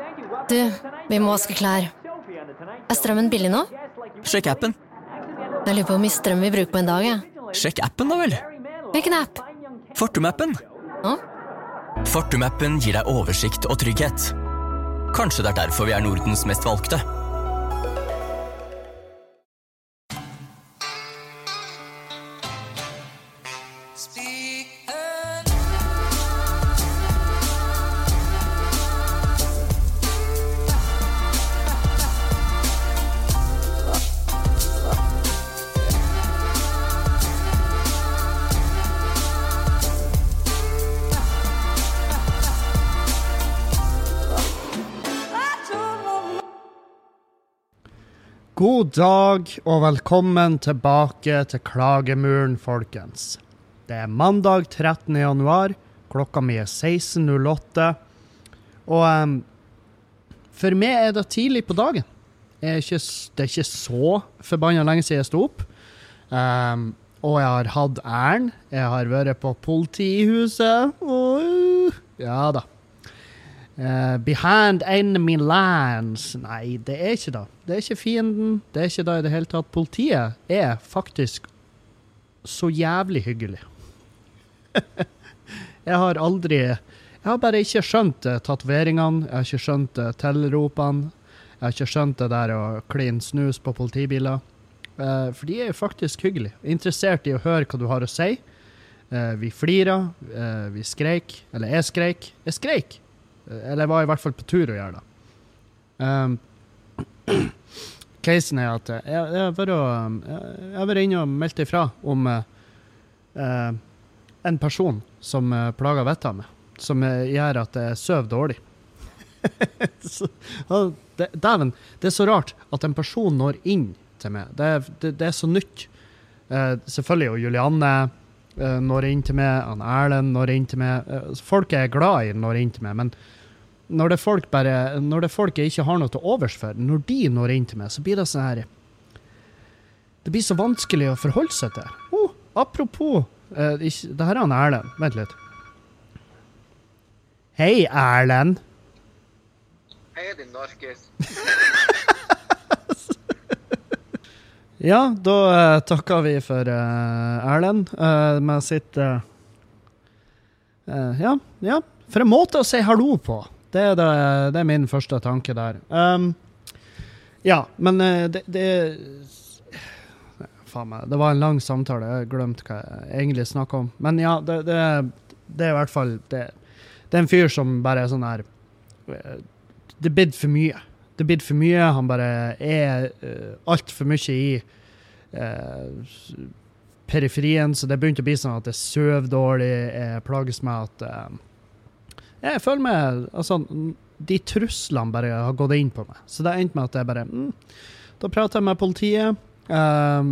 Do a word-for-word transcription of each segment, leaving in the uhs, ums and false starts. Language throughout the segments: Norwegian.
Du, vi må vaske klær. Er strømmen billig nå? Sjekk appen. Jeg lurer på hvor mye strøm vi bruker på en dag, ja. Sjekk appen da vel. Hvilken app? Fortum-appen. Hå? Fortum-appen gir deg oversikt og trygghet. Kanskje det er derfor vi er Nordens mest valgte. God dag og velkommen tilbake til Klagemuren, folkens. Det er mandag trettende januar, klokka mi er seksten null åtte, og um, for meg er det tidlig på dagen. Jeg er ikke, det er ikke så forbannet lenge siden jeg stod opp, um, og jeg har hatt æren, jeg har vært på politihuset, og uh, ja da. Uh, behind enemy lines. Nei, det er ikke det. Det er ikke fienden. Det er ikke det i det hele tatt. Politiet er faktisk så jævlig hyggelig. Jeg har aldri... Jeg har bare ikke skjønt uh, tatoveringene. Jeg har ikke skjønt uh, tilropene. Jeg har ikke skjønt det der å kline snus på politibiler. Uh, for de er jo faktisk hyggelig. Interessert i å høre hva du har å si. Uh, vi flirer. Uh, vi skreik. Eller jeg skreik. Jeg skreik. Eller jeg var i hvert fall på tur å gjøre det. Um, casen er at jeg, jeg, har vært, jeg har vært inne og meldt ifra om uh, uh, en person som uh, plager vettet med, som uh, gjør at jeg søv dårlig. så, det, dæven, det er så rart at en person når inn til meg. Det, det, det er så nytt. Uh, selvfølgelig, og Julianne uh, når inn til meg, han Erlend når inn til meg. Uh, folk er glad i når inn til meg, men når det folk bare, når det folk jeg ikke har noe til overs for, når de når inn til meg, så blir det sånn her, det blir så vanskelig å forholde seg til. Oh, apropos, uh, ikke, det her er han Erlend, vent litt. Hei Erlend. Hei din narkis. Ja, da uh, takker vi for uh, Erlend uh, med sitt uh, uh, ja, ja, for en måte å si hallo på. Det er, det, det er min første tanke der. Um, ja, men uh, det, det faen meg, det var en lang samtale. Jeg har glemt hva jeg egentlig snakket om. Men ja, det, det, det er i hvert fall det, det er en fyr som bare er sånn her det blir for mye. Det blir for mye. Han bare er uh, alt for mye i uh, periferien, så det begynte å bli sånn at jeg søv dårlig, jeg plages med at uh, jeg føler meg, altså, de truslene bare har gått inn på meg. Så det har endt med at jeg bare, mm, da prater jeg med politiet, um,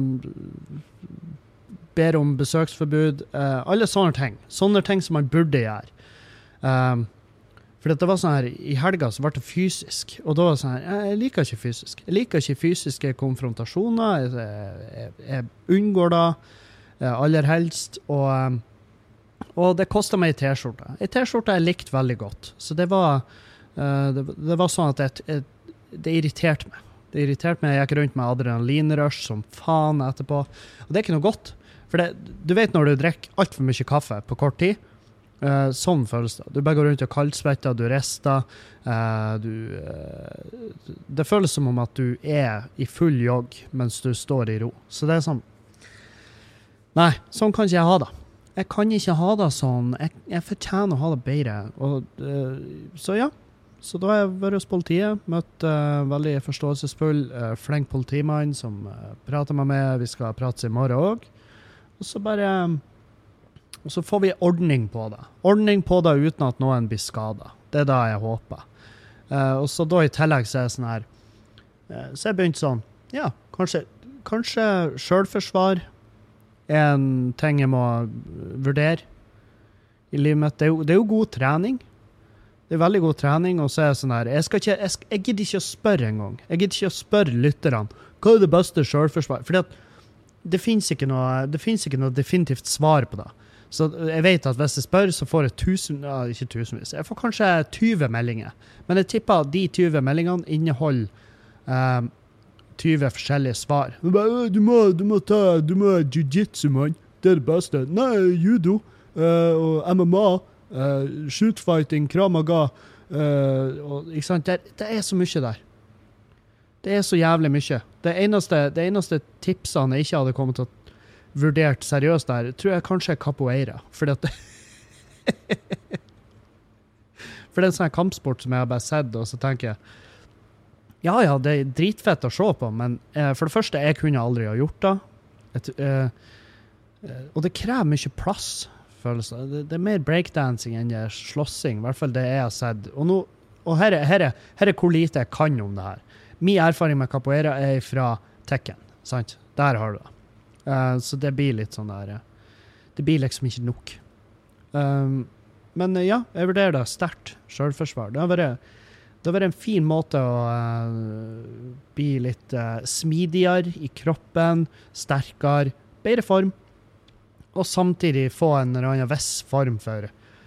ber om besøksforbud, uh, alle sånne ting. Sånne ting som man burde gjøre. Um, for det var sånn her, i helga så ble det fysisk, og da var det sånn her, jeg liker ikke fysisk. Jeg liker ikke fysiske konfrontasjoner, jeg, jeg, jeg unngår det, aller helst, og... Um, Og det kostet meg en t-skjorte. En t-skjorte jeg likte veldig godt. Så det var, uh, det, det var sånn at jeg, jeg, det irriterte meg. Det irriterte meg. Jeg gikk rundt med adrenalinrush som faen etterpå. Og det er ikke noe godt. For det, du vet når du drikker alt for mye kaffe på kort tid, uh, sånn føles det. Du bare går rundt og kaldsvetter, du rester. Uh, du, uh, det føles som om at du er i full jogg mens du står i ro. Så det er sånn... Nei, sånn kan ikke jeg ha det. Jeg kan ikke ha det sånn. Jeg, jeg fortjener å ha det bedre. Og, uh, så ja. Så da har jeg vært hos politiet, møtt uh, veldig forståelsesfull, uh, flink politimann som uh, prater med meg. Vi skal prate i morgen også. Og så bare... Um, og så får vi ordning på det. Ordning på det uten at noen blir skadet. Det er det jeg håper. Uh, og så da i tillegg så er jeg sånn her... Uh, så jeg begynte sånn, ja, kanskje, kanskje selvforsvar en ting jeg må vurdere i livet mitt. Det er, jo, det er jo god trening. Det er veldig god trening, og så er jeg sånn her, jeg, skal ikke, jeg, skal, jeg gidder ikke å spørre en gang. Jeg gidder ikke å spørre lytterne, hva er det beste selvforsvar? Fordi at det finnes ikke noe, det finnes ikke noe definitivt svar på det. Så jeg vet at hvis jeg spør, så får jeg tusen, ja, ikke tusenvis, jeg får kanskje tjue meldinger. Men jeg tipper de tjue meldingene inneholder um, tjue forskjellige svar. Du må, du må ta, du må jiu-jitsu, mann. Det er det beste. Nei, judo, uh, og M M A, uh, shootfighting, kramaga, uh, og, ikke sant? Det, det er så mye der. Det er så jævlig mye. Det eneste, det eneste tipsene jeg ikke hadde kommet til å vurdert seriøst der, tror jeg kanskje er capoeira. Fordi at For det er en sånn kampsport som jeg har bare sett, og så tenker jeg, ja, ja, det er dritfett å se på, men eh, for det første, jeg kunne aldri ha gjort det. Et, eh, eh, og det krever mye plass, føles det. det. Det er mer breakdancing enn slåssing, i hvert fall det jeg har sett. Og, nå, og her, er, her, er, her er hvor lite jeg kan om det her. Min erfaring med capoeira er fra Tekken, sant? Der har du det. Uh, så det blir litt sånn der, uh, det blir liksom ikke nok. Um, men uh, ja, jeg vurderer det sterkt selvforsvar. Det har vært, det har vært en fin måte å uh, bli litt uh, smidigere i kroppen, sterkere, bedre form, og samtidig få en eller annen viss form for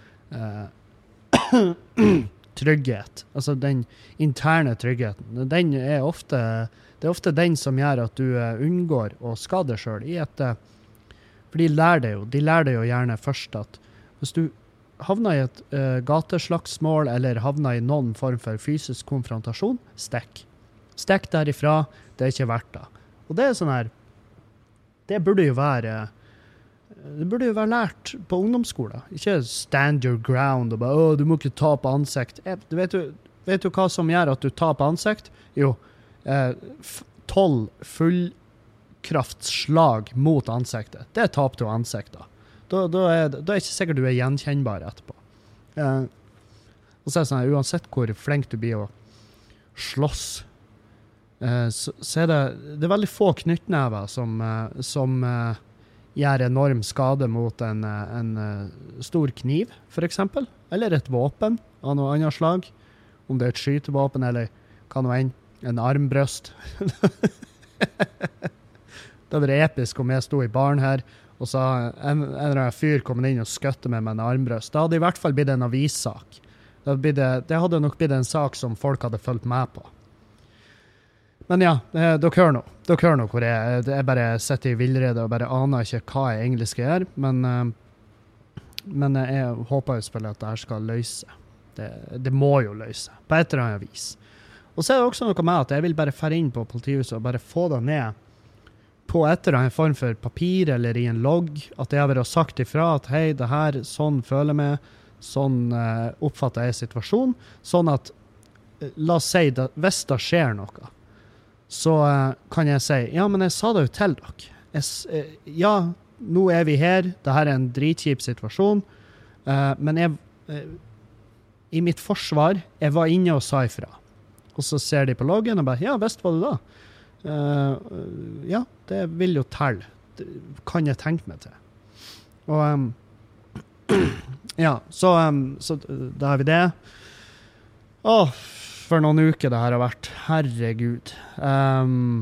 uh, trygghet. Altså den interne tryggheten. Den er ofte Det er ofte den som gjør at du uh, unngår å skade deg selv i et, uh, for de lærer det jo, de lærer det jo gjerne først at hvis du havner i et uh, gateslagsmål eller havner i noen form for fysisk konfrontasjon, stekk. Stekk derifra, det er ikke verdt det. Og det er sånn her, det burde jo være, det burde jo være lært på ungdomsskolen. Ikke stand your ground og bare, åh, du må ikke ta på ansikt. Jeg, du vet, du, vet du hva som gjør at du tar på ansikt? Jo, tolv uh, fullkraftsslag mot ansiktet. Det taper du ansiktet. Da, da, er, da er ikke sikkert du er gjenkjennbar etterpå. Uh, og så er det sånn, uansett hvor flink du blir å slåss, uh, så, så er det, det er veldig få knyttnever som, uh, som uh, gjør enorm skade mot en, uh, en uh, stor kniv, for eksempel. Eller et våpen av noe annet slag. Om det er et skytevåpen eller hva noe enn. En armbrøst. Det var episk om jeg stod i baren her, og så en, en eller annen fyr kom inn og skøtte med meg en armbrøst. Det hadde i hvert fall blitt en avissak. Det hadde, blitt, det hadde nok blitt en sak som folk hadde fulgt med på. Men ja, dere hører nå. Dere hører nå hvor jeg, jeg bare sitter i villrede og bare aner ikke hva jeg egentlig skal gjøre, men, men jeg håper jo selvfølgelig at det her skal løse. Det, det må jo løse, på et eller annet vis. Og så er det også noe med at jeg vil bare fære inn på politihuset og bare få det ned på et eller annet form for papir eller i en logg, at jeg har vært sagt ifra at hei, det her, sånn føler jeg meg, sånn uh, oppfatter jeg situasjonen, sånn at, uh, la oss si, det, hvis det skjer noe, så uh, kan jeg si, ja, men jeg sa det jo til dere. Jeg, uh, ja, nå er vi her, det her er en dritkjip situasjon, uh, men jeg, uh, i mitt forsvar, jeg var inne og sa ifra. Og så ser de på loggen og bare, ja, best var det da. Uh, ja, det vil jo telle. Det kan jeg tenke meg til. Og um, ja, så, um, så da har vi det. Åh, for noen uker det her har vært. Herregud. Um,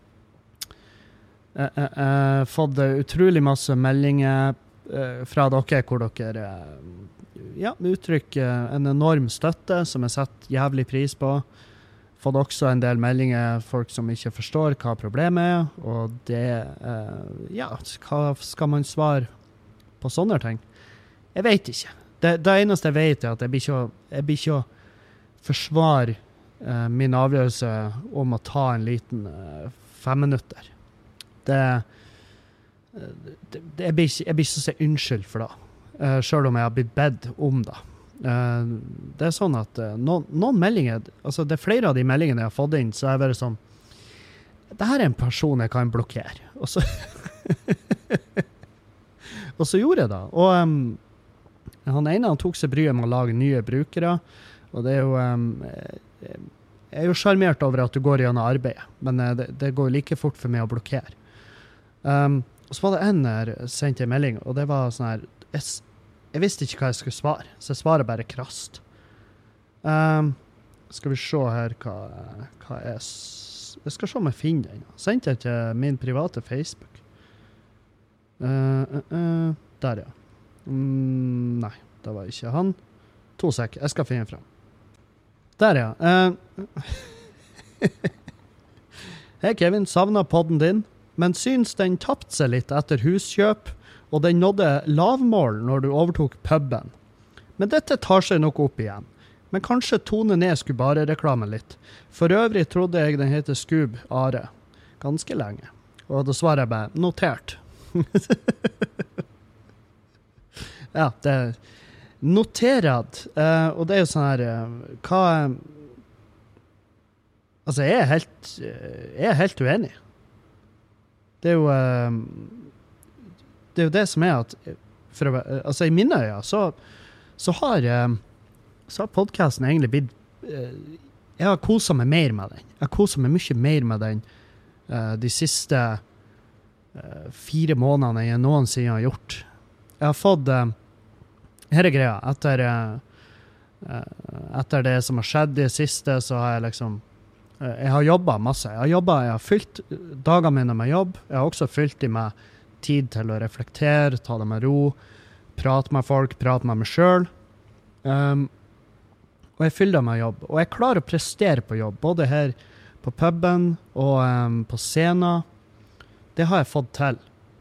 uh, uh, uh, fått utrolig masse meldinger uh, fra dere, hvor dere uh, ja, uttrykker en enorm støtte som jeg setter jævlig pris på. Fått også en del meldinger, folk som ikke forstår hva problemet er, og det, eh, ja, hva skal man svare på sånne ting? Jeg vet ikke. Det, det eneste jeg vet er at jeg blir ikke, jeg blir ikke å forsvare eh, min avgjørelse om å ta en liten eh, fem minutter. Det, det, det jeg, blir ikke, jeg blir ikke så si unnskyld for det, eh, selv om jeg har blitt bedt om det. Uh, det er sånn at uh, noen, noen meldinger, altså det er flere av de meldingene jeg har fått inn, så er det bare sånn, det her er en person jeg kan blokkere. Og så, og så gjorde jeg det. Og um, han ene han tok seg bryet med å lage nye brukere, og det er jo, um, jeg er jo charmert over at du går gjennom arbeidet, men uh, det, det går like fort for meg å blokkere. Um, og så var det en der sendte en melding, og det var sånn her, jeg, Jeg visste ikke hva jeg skulle svare, så jeg svarer bare krast. Um, skal vi se her hva, hva jeg... Jeg skal se om jeg finner den. Sendte jeg til min private Facebook. Uh, uh, uh, der, ja. Mm, nei, det var ikke han. To sek, jeg skal finne frem. Der, ja. Uh, Hei, Kevin, savnet podden din, men syns den tappte seg litt etter huskjøp, og den nådde lavmål når du overtok puben. Men dette tar seg nok opp igjen. Men kanskje tone ned Skubare-reklamen litt. For øvrig trodde jeg den heter Skub Are. Ganske lenge. Og da svarer jeg bare, notert. Ja, det er noterad. Uh, og det er jo sånn her, uh, hva... Altså, jeg er helt, jeg er helt uenig. Det er jo... Uh, det er jo det som er at... For å, altså, i mine øyne, så, så har... Uh, så har podcasten egentlig blitt... Uh, jeg har koset meg mer med den. Jeg har koset meg mye mer med den uh, de siste uh, fire månedene jeg noensinne har gjort. Jeg har fått... Uh, her er greia. Etter, uh, uh, etter det som har skjedd i det siste, så har jeg liksom... Uh, jeg har jobbet masse. Jeg har jobbet, jeg har fylt dagene mine med jobb. Jeg har også fylt dem med tid til å reflektere, ta det med ro, prate med folk, prate med meg selv. Um, Og jeg fyller med jobb. Og jeg klarer å prestere på jobb, både her på puben og um, på scenen. Det har jeg fått til.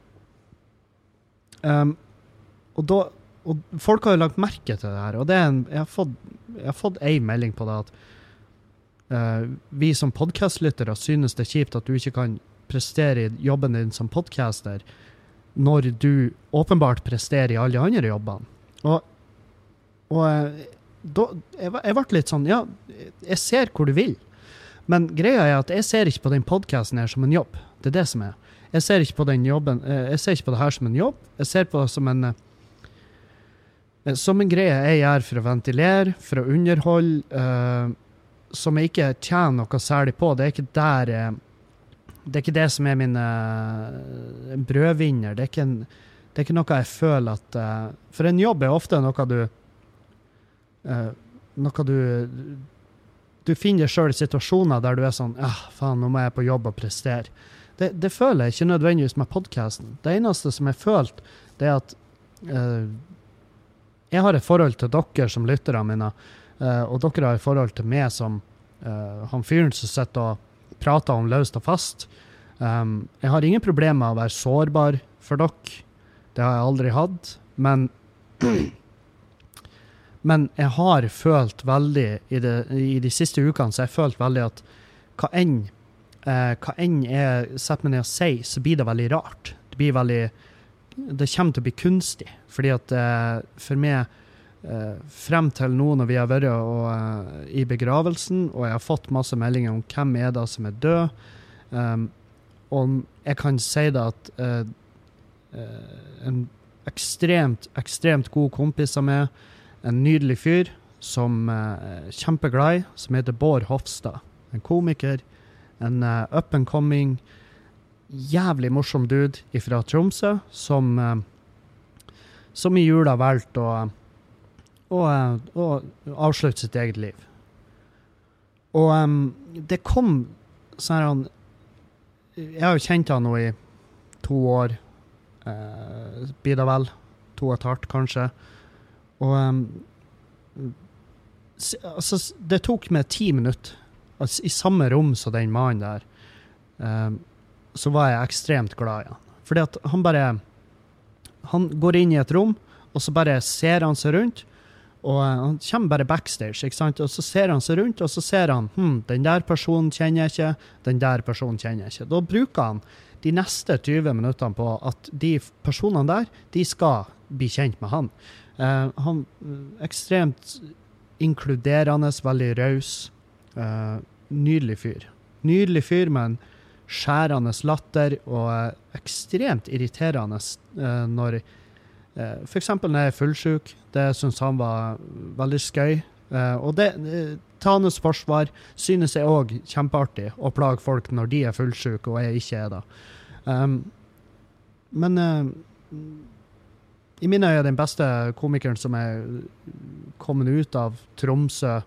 Um, og, da, og folk har jo lagt merke til det her. Og det er en, jeg, har fått, jeg har fått en melding på det at uh, vi som podcastlyttere synes det er kjipt at du ikke kan prestere i jobben din som podcaster når du åpenbart presterer i alle andre jobbene. Og, og Da, jeg, jeg ble litt sånn, ja, jeg ser hvor du vil. Men greia er at jeg ser ikke på den podcasten her som en jobb. Det er det som er. Jeg ser ikke på den jobben, jeg ser ikke på det her som en jobb. Jeg ser på det som en, som en greie jeg gjør for å ventilere, for å underholde, uh, som jeg ikke tjener noe særlig på. Det er ikke der, det er ikke det som er min uh, brødvinner. Det er ikke, en, det er ikke noe jeg føler at, uh, for en jobb er ofte noe du Uh, noe du du finner selv i situasjoner der du er sånn, ah, faen, nå må jeg på jobb og prestere. Det, det føler jeg ikke nødvendigvis med podcasten. Det eneste som jeg følte, det er at uh, jeg har et forhold til dere som lyttere mine, uh, og dere har et forhold til meg som uh, han fyren som sitter og prater om løst og fast. Um, jeg har ingen problemer med å være sårbar for dere. Det har jeg aldri hatt, men Men jeg har følt veldig, i, det, i de siste ukene, så jeg har følt veldig at hva enn, eh, hva enn jeg setter meg ned og sier, så blir det veldig rart. Det blir veldig, det kommer til å bli kunstig. Fordi at eh, for meg, eh, frem til nå når vi har vært og, uh, i begravelsen, og jeg har fått masse meldinger om hvem er det som er død, um, og jeg kan si det at uh, uh, en ekstremt, ekstremt god kompis av meg, en nydelig fyr som er uh, kjempeglad i, som heter Bård Hofstad. En komiker, en uh, up-and-coming, jævlig morsom dude fra Tromsø, som, uh, som i jula valgte å, å, uh, å avslutte sitt eget liv. Og um, det kom sånn her, han, jeg har jo kjent han nå i to år, uh, blir det vel, to og et halvt kanskje, og um, altså, det tok meg ti minutter altså, i samme rom som den mannen der um, så var jeg ekstremt glad i han fordi at han bare han går inn i et rom og så bare ser han seg rundt og uh, han kommer bare backstage, ikke sant? Og så ser han seg rundt og så ser han hm, den der personen kjenner jeg ikke, den der personen kjenner jeg ikke. Da bruker han de neste tyve minuttene på at de personene der, de skal bli kjent med han. Uh, han uh, ekstremt inkluderende, veldig raus, uh, nydelig fyr. Nydelig fyr med en skjærende latter og uh, ekstremt irriterende uh, når uh, for eksempel når jeg er fullsyk. Det synes han var veldig skøy. Uh, og det, uh, til hans forsvar synes jeg også kjempeartig å plage folk når de er fullsyke og jeg ikke er det. Um, men uh, i mine øyne er den beste komikeren som er kommet ut av Tromsø,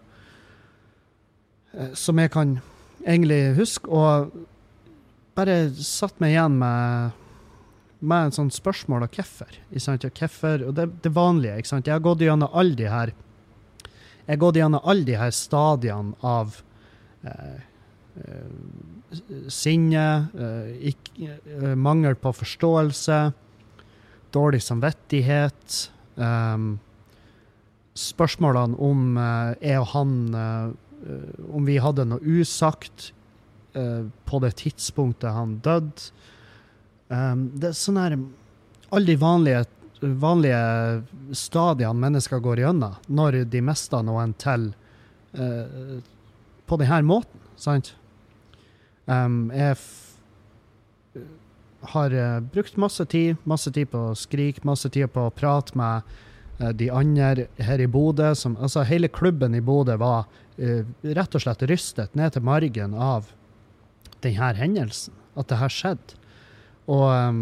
som jeg kan egentlig huske, og bare satt meg igjen med, med en sånn spørsmål av hvorfor. Ikke sant? Ja, hvorfor, og det, det vanlige, ikke sant? Jeg har gått gjennom alle de her, jeg har gått gjennom alle de her stadiene av eh, eh, sinne, eh, ikke, eh, mangel på forståelse, dårlig samvittighet, eh, spørsmålene om eh, jeg og han, eh, om vi hadde noe usagt eh, på det tidspunktet han døde. Um, det er sånn her, alle de vanlige, vanlige stadiene mennesker går gjennom når de mister noen til uh, på denne måten, sant? Um, jeg f- har uh, brukt masse tid, masse tid på å skrike, masse tid på å prate med uh, de andre her i Bodø, som, altså hele klubben i Bodø var uh, rett og slett rystet ned til margen av denne hendelsen, at det her skjedde. Og um,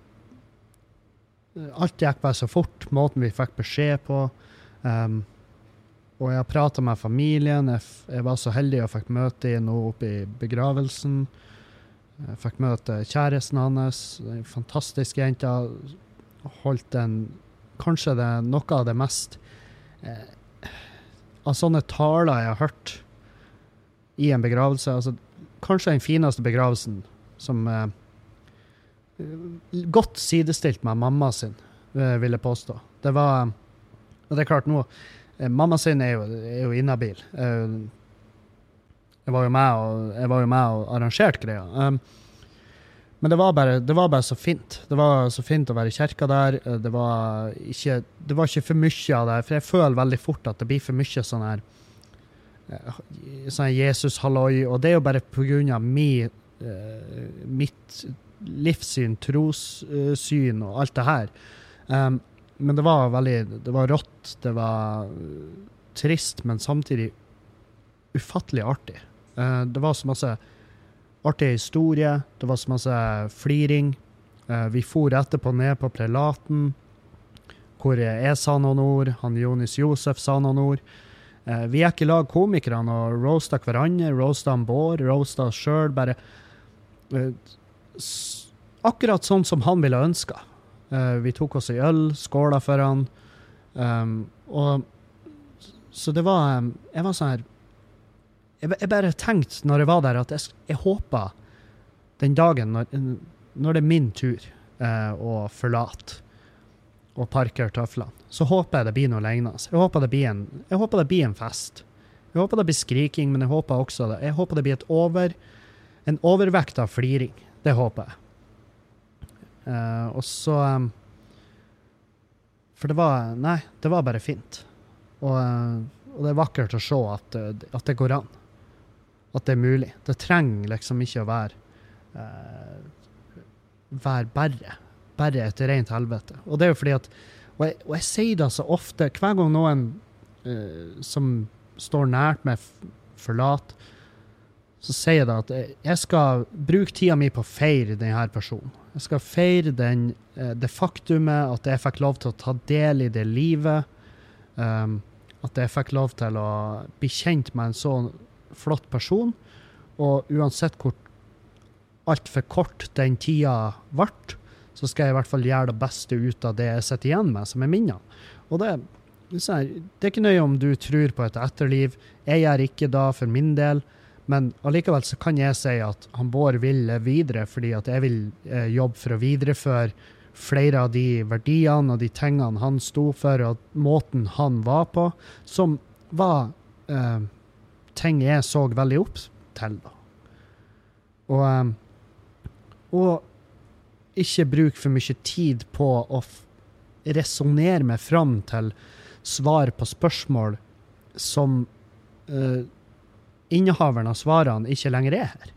alt gikk bare så fort, måten vi fikk beskjed på. Um, og jeg pratet med familien. Jeg, f- jeg var så heldig og fikk møte nå oppe i begravelsen. Jeg fikk møte kjæresten hans, en fantastisk jente. Holdt en, kanskje det, noe av det mest eh, av sånne taler jeg har hørt i en begravelse. Altså, kanskje den fineste begravelsen som eh, godt sidestilt med mamma sin, vil jeg påstå. Det var, og det er klart nå, mamma sin er jo, er jo inhabil. Jeg var jo med og, jeg var jo med og arrangert greia. Um, men det var, bare, det var bare så fint. Det var så fint å være i kirka der. Det var ikke, det var ikke for mye av det, for jeg føler veldig fort at det blir for mye sånn her, sånn Jesus-halloi, og det er jo bare på grunn av mi, uh, mitt livssyn, trossyn og alt det her. Um, men det var veldig, det var rått, det var trist, men samtidig ufattelig artig. Uh, det var så masse artig historie, det var så masse fliring. Uh, vi for etterpå ned på prelaten, hvor jeg sa noen ord, han Jonis Josef sa noen ord. Uh, vi er ikke lag komikerne og roasta hverandre, roasta han Bård, roasta oss selv, bare uh, akkurat sånn som han ville ønske. Uh, vi tok oss i øl, skåla for han. Um, og så det var, um, jeg var sånn her, jeg, jeg bare tenkte når jeg var der at jeg, jeg håper den dagen når, når det er min tur uh, å forlate og parkere tøflene, så håper jeg det blir noe lignende. Jeg håper det blir en, jeg håper det blir en fest. Jeg håper det blir skriking, men jeg håper også det. Jeg håper det blir et over, en overvekt av fliring. Det håper jeg. Uh, og så um, for det var nei, det var bare fint. Og, uh, og det er vakkert å se at, uh, at det går an. At det er mulig. Det trenger liksom ikke å være uh, være bare. Bare et rent helvete. Og det er jo fordi at og jeg, og jeg sier det så ofte, hver gang noen uh, som står nært meg forlater, så sier jeg da at jeg skal bruke tida mi på å feire denne personen. Jeg skal feire den, det faktumet at jeg fikk lov til å ta del i det livet, um, at jeg fikk lov til å bli kjent med en så flott person, og uansett hvor alt for kort den tida vart, så skal jeg i hvert fall gjøre det beste ut av det jeg sitter igjen med, som er minnene. Og det, det er ikke nøye om du tror på et etterliv. Jeg gjør ikke da for min del, men allikevel så kan jeg si at han Bård vil leve videre, fordi at jeg vil eh, jobbe for å videreføre flere av de verdiene og de tingene han sto for, og måten han var på, som var eh, ting jeg så veldig opp til. Da. Og, eh, og ikke bruke for mye tid på å f- resonere meg fram til svar på spørsmål som eh, innehaveren av svarene ikke lenger er her.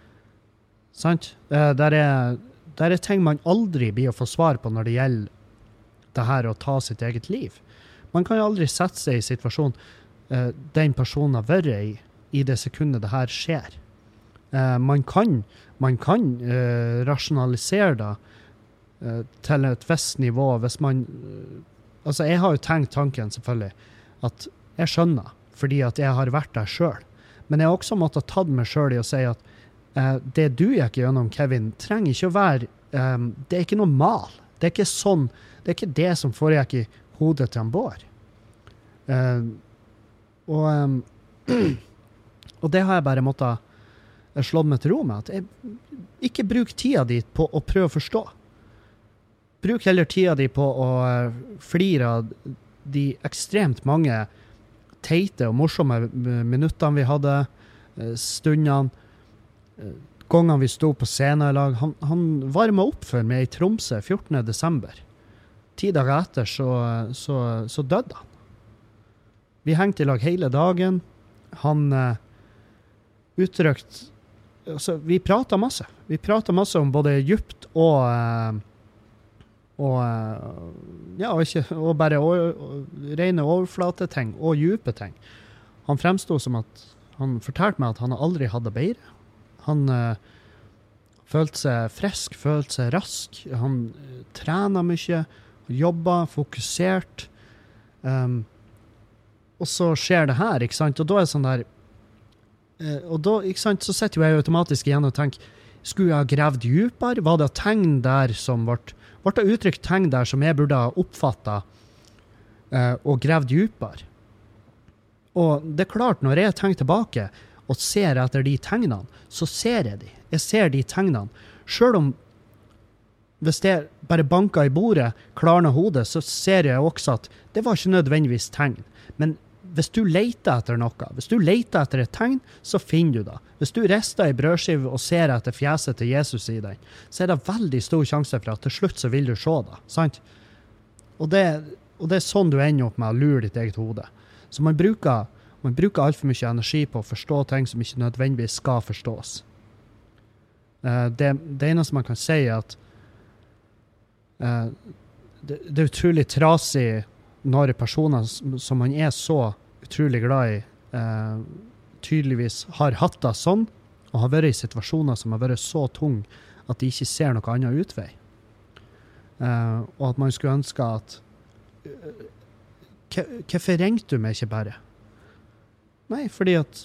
Sant? Eh, der, er, der er ting man aldri blir å få svar på når det gjelder det her å ta sitt eget liv. Man kan jo aldri sette seg i situasjonen eh, den personen har vært i, i det sekundet det her skjer. Eh, man kan, man kan eh, rasjonalisere det eh, til et visst nivå, hvis man eh, altså jeg har jo tenkt tanken selvfølgelig, at jeg skjønner, fordi at jeg har vært der selv. Men jeg har også måttet tatt meg selv i å si at eh, det du gikk gjennom, Kevin, trenger ikke å være um, det er ikke noe mal. Det er ikke sånn, det er ikke det som foregikk i hodet til han Bård. Uh, og, um, og det har jeg bare måttet slå meg til ro med, at jeg ikke bruk tida di på å prøve å forstå. Bruk heller tida di på å uh, flire av de ekstremt mange teite og morsomme minuttene vi hadde, uh, stundene, uh, gangene vi sto på scenen i lag. Han, han varmet opp for meg i Tromsø fjortende desember. Ti dager etter så, så, så døde han. Vi hengte i lag hele dagen. Han uh, uttrykt altså, vi pratet masse. Vi pratet masse om både djupt og uh, og uh, ja, og, ikke, og bare og, og, rene overflateting og djupe ting. Han fremstod som at han fortalte meg at han aldri hadde bedre. Han uh, følte seg frisk, følte seg rask. Han uh, trenet mye, jobbet, fokusert. Um, og så skjer det her, ikke sant? Og da er det sånn der, uh, og da, ikke sant, så sitter jo jeg automatisk igjen og tenker, skulle jeg ha grevd djupere? Var det tegn der som ble, ble det uttrykt tegn der som jeg burde ha oppfattet uh, og grevd djupere? Og det er klart, når jeg tenker tilbake og ser etter de tegnene, så ser jeg de. Jeg ser de tegnene. Selv om hvis jeg bare banker i bordet, klarner hodet, så ser jeg også at det var ikke nødvendigvis tegn. Men hvis du leter etter noe, hvis du leter etter et tegn, så finner du det. Hvis du rister i brødskive og ser etter fjeset til Jesus i den, så er det veldig stor sjanse for at til slutt så vil du se det. Sant? Og det, og det er sånn du ender opp med å lure ditt eget hode. Så man bruker, man bruker alt for mye energi på å forstå ting som ikke nødvendigvis skal forstås. Uh, det, det eneste man kan si er at uh, det, det er utrolig trasig når personer som man er så utrolig glad i uh, tydeligvis har hatt det sånn, og har vært i situasjoner som har vært så tung at de ikke ser noe annet utvei. Uh, og at man skulle ønske at uh, hvorfor ringte du meg ikke bare? Nei, fordi at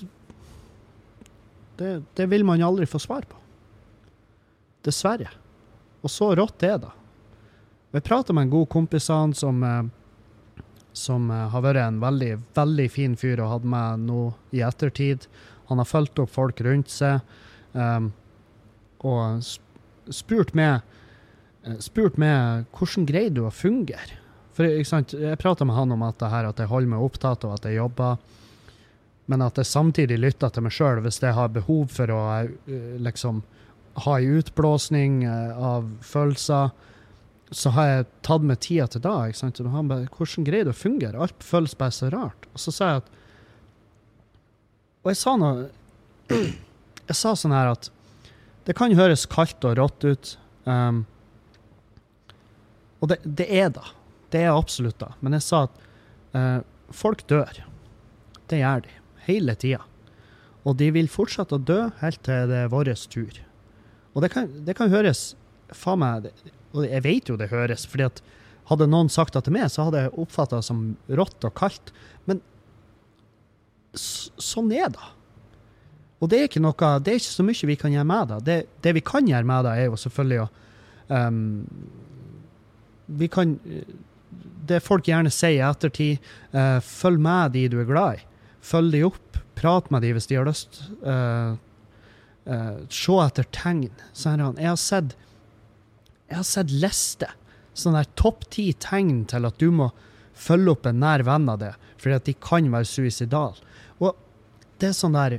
det, det vil man aldri få svar på. Dessverre. Og så rått er det. Jeg prater med en god kompis av han som, eh, som eh, har vært en veldig, veldig fin fyr og hadde med nå i ettertid. Han har følt opp folk rundt seg um, og spurt meg, spurt meg hvordan greier du å fungere? For ikke sant, jeg prater med han om at, det her, at jeg holder meg opptatt og at jeg jobber, men at jeg samtidig lytter til meg selv hvis jeg har behov for å liksom ha en utblåsning av følelser, så har jeg tatt meg tida til da, ikke sant? Og han bare, hvordan greier det å fungere? Alt føles bare så rart. Og så sa jeg at, og jeg sa noe, jeg sa sånn her at det kan høres kaldt og rått ut, um, og det, det er da. Det er absolutt da. Men jeg sa at uh, folk dør. Det gjør de. Hele tida. Og de vil fortsette å dø helt til det er vår tur. Og det kan, det kan høres, faen meg, og jeg vet jo det høres, fordi at hadde noen sagt det til meg, så hadde jeg oppfattet det som rått og kaldt. Men s- sånn er det. Og det er ikke noe, det er ikke så mye vi kan gjøre med det. Det, det vi kan gjøre med det er jo selvfølgelig å um, vi kan, det folk gjerne sier i ettertid, uh, følg med de du er glad i. Følg de opp, prat med de hvis de har lyst. Uh, uh, se etter tegn. Sånn her, jeg har sett, jeg har sett liste, sånn der topp ti tegn til at du må følge opp en nær venn av det, fordi at de kan være suicidal. Og det er sånn der,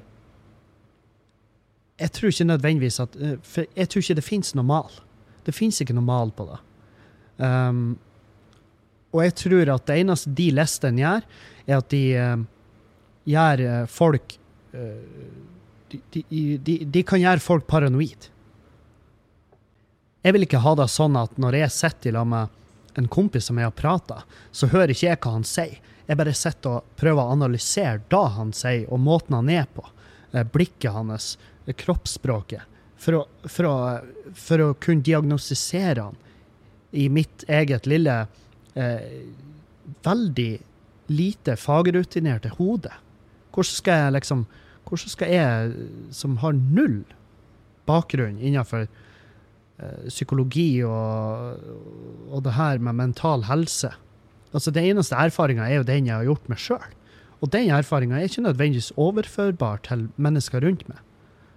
jeg tror ikke nødvendigvis at, for jeg tror ikke det finnes noe mal. Det finnes ikke noe mal på det. Um, og jeg tror at det eneste de listene gjør, er at de uh, gjør uh, folk uh, de, de, de, de kan gjøre folk paranoid. Jeg vil ikke ha det sånn at når jeg sitter i lag med en kompis som jeg har pratet, så hører ikke jeg hva han sier. Jeg bare sitter og prøver å analysere da han sier, og måten han er på, uh, blikket hans, uh, kroppsspråket, for å, for, å, for å kunne diagnostisere han i mitt eget lille, eh, veldig lite fagrutinerte hode. Hvordan skal jeg liksom, hvordan skal jeg, som har null bakgrunn innenfor uh, psykologi og, og det her med mental helse. Altså, den eneste erfaringen er jo den jeg har gjort meg selv. Og den erfaringen er ikke nødvendigvis overførbar til mennesker rundt meg.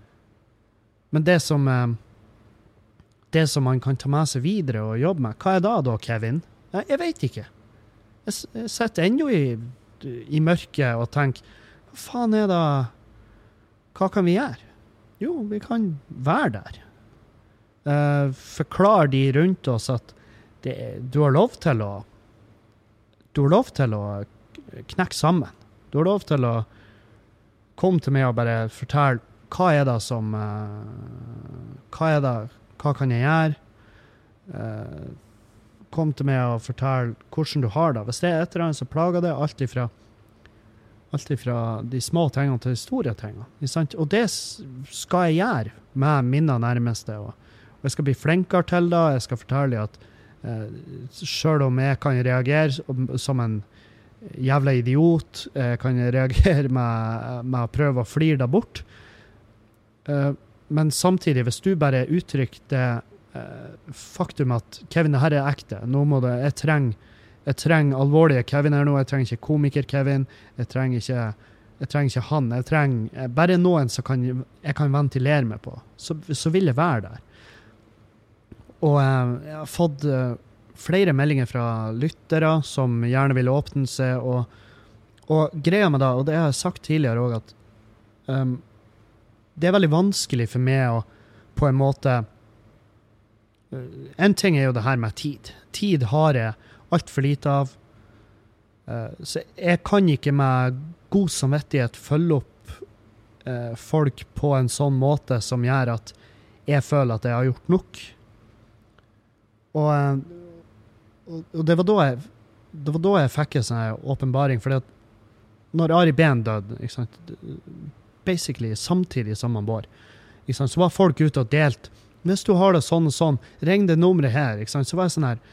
Men det som, uh, det som man kan ta med seg videre og jobbe med, hva er da da, Kevin? Jeg, jeg vet ikke. Jeg, jeg sitter ennå i, i mørket og tenker, hva faen er det, hva kan vi gjøre? Jo, vi kan være der. Uh, forklar de rundt oss at det, du har lov til å du har lov til å knekke sammen. Du har lov til å komme til meg og bare fortelle hva er det som uh, hva er det, hva kan jeg gjøre? Uh, kom til meg og fortelle hvordan du har det. Hvis det er et eller annet som plager det, alt ifra alt ifra de små tingene til de store tingene. Og det skal jeg gjøre med mine nærmeste. Og, og jeg skal bli flinkere til det. Jeg skal fortelle at eh, selv om jeg kan reagere som en jævla idiot, jeg kan reagere med, med å prøve å flire det bort. Eh, men samtidig, hvis du bare uttrykker det eh, faktum at Kevin, det her er ekte, nå må det, jeg trenger Jeg trenger alvorlige Kevin her nå, jeg trenger ikke komiker Kevin, jeg trenger ikke, jeg trenger ikke han, jeg trenger bare noen som kan, jeg kan ventilere meg på, så, så vil jeg være der. Og eh, jeg har fått eh, flere meldinger fra lyttere som gjerne vil åpne seg, og, og greia med det, og det har jeg sagt tidligere også, at um, det er veldig vanskelig for meg å på en måte, uh, en ting er jo det her med tid. Tid har jeg alt for lite av. Uh, så jeg kan ikke med god samvittighet følge opp uh, folk på en sånn måte som gjør at jeg føler at jeg har gjort nok. Og, uh, og det var da jeg, det var da jeg fikk en sånn åpenbaring, fordi at når Ari Behn døde, ikke sant, basically samtidig som han Bård, ikke sant, så var folk ute og delt, hvis du har det sånn og sånn, ring det nummeret her, ikke sant, så var jeg sånn her,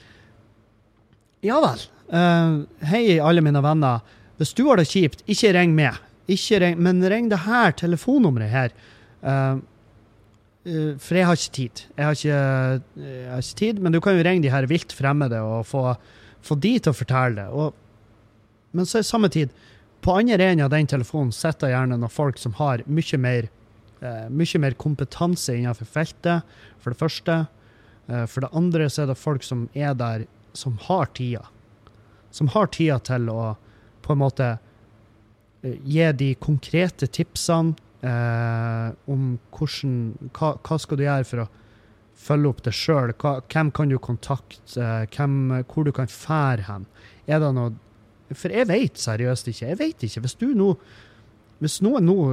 ja vel. Uh, hei alle mine venner. Hvis du har det kjipt, ikke ring meg. Ikke ring, men ring det her telefonnummeret her. Uh, uh, for jeg har ikke tid. Jeg har ikke, uh, jeg har ikke tid, men du kan jo ringe de her vilt fremmede og få, få de til å fortelle det. Og, men så i samme tid, på andre enden av den telefonen sitter gjerne noen folk som har mye mer, uh, mye mer kompetanse innenfor feltet, for det første. Uh, for det andre så er det folk som er der som har tida. Som har tida til å på en måte uh, gi de konkrete tipsene uh, om hvordan, hva, hva skal du gjøre for å følge opp det selv? Hva, hvem kan du kontakte? Uh, hvem, hvor du kan fære hen? Er det noe? For jeg vet seriøst ikke. Jeg vet ikke. Hvis du nå, hvis noen nå,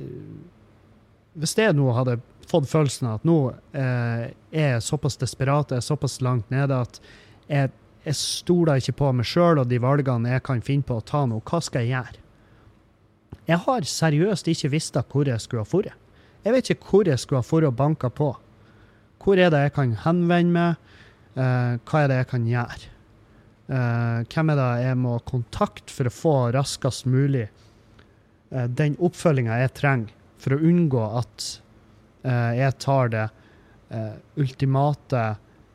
uh, hvis jeg nå hadde fått følelsen av at nå uh, er jeg såpass desperat, er såpass langt nede at Jeg, jeg stoler ikke på meg selv og de valgene jeg kan finne på å ta nå. Hva skal jeg gjøre? Jeg har seriøst ikke visst hvor jeg skulle ha forret. Jeg vet ikke hvor jeg skulle ha forret og banket på. Hvor er det jeg kan henvende meg? Uh, hva er det jeg kan gjøre? Uh, hvem er det jeg må kontakte for å få raskest mulig uh, den oppfølgingen jeg trenger for å unngå at uh, jeg tar det uh, ultimate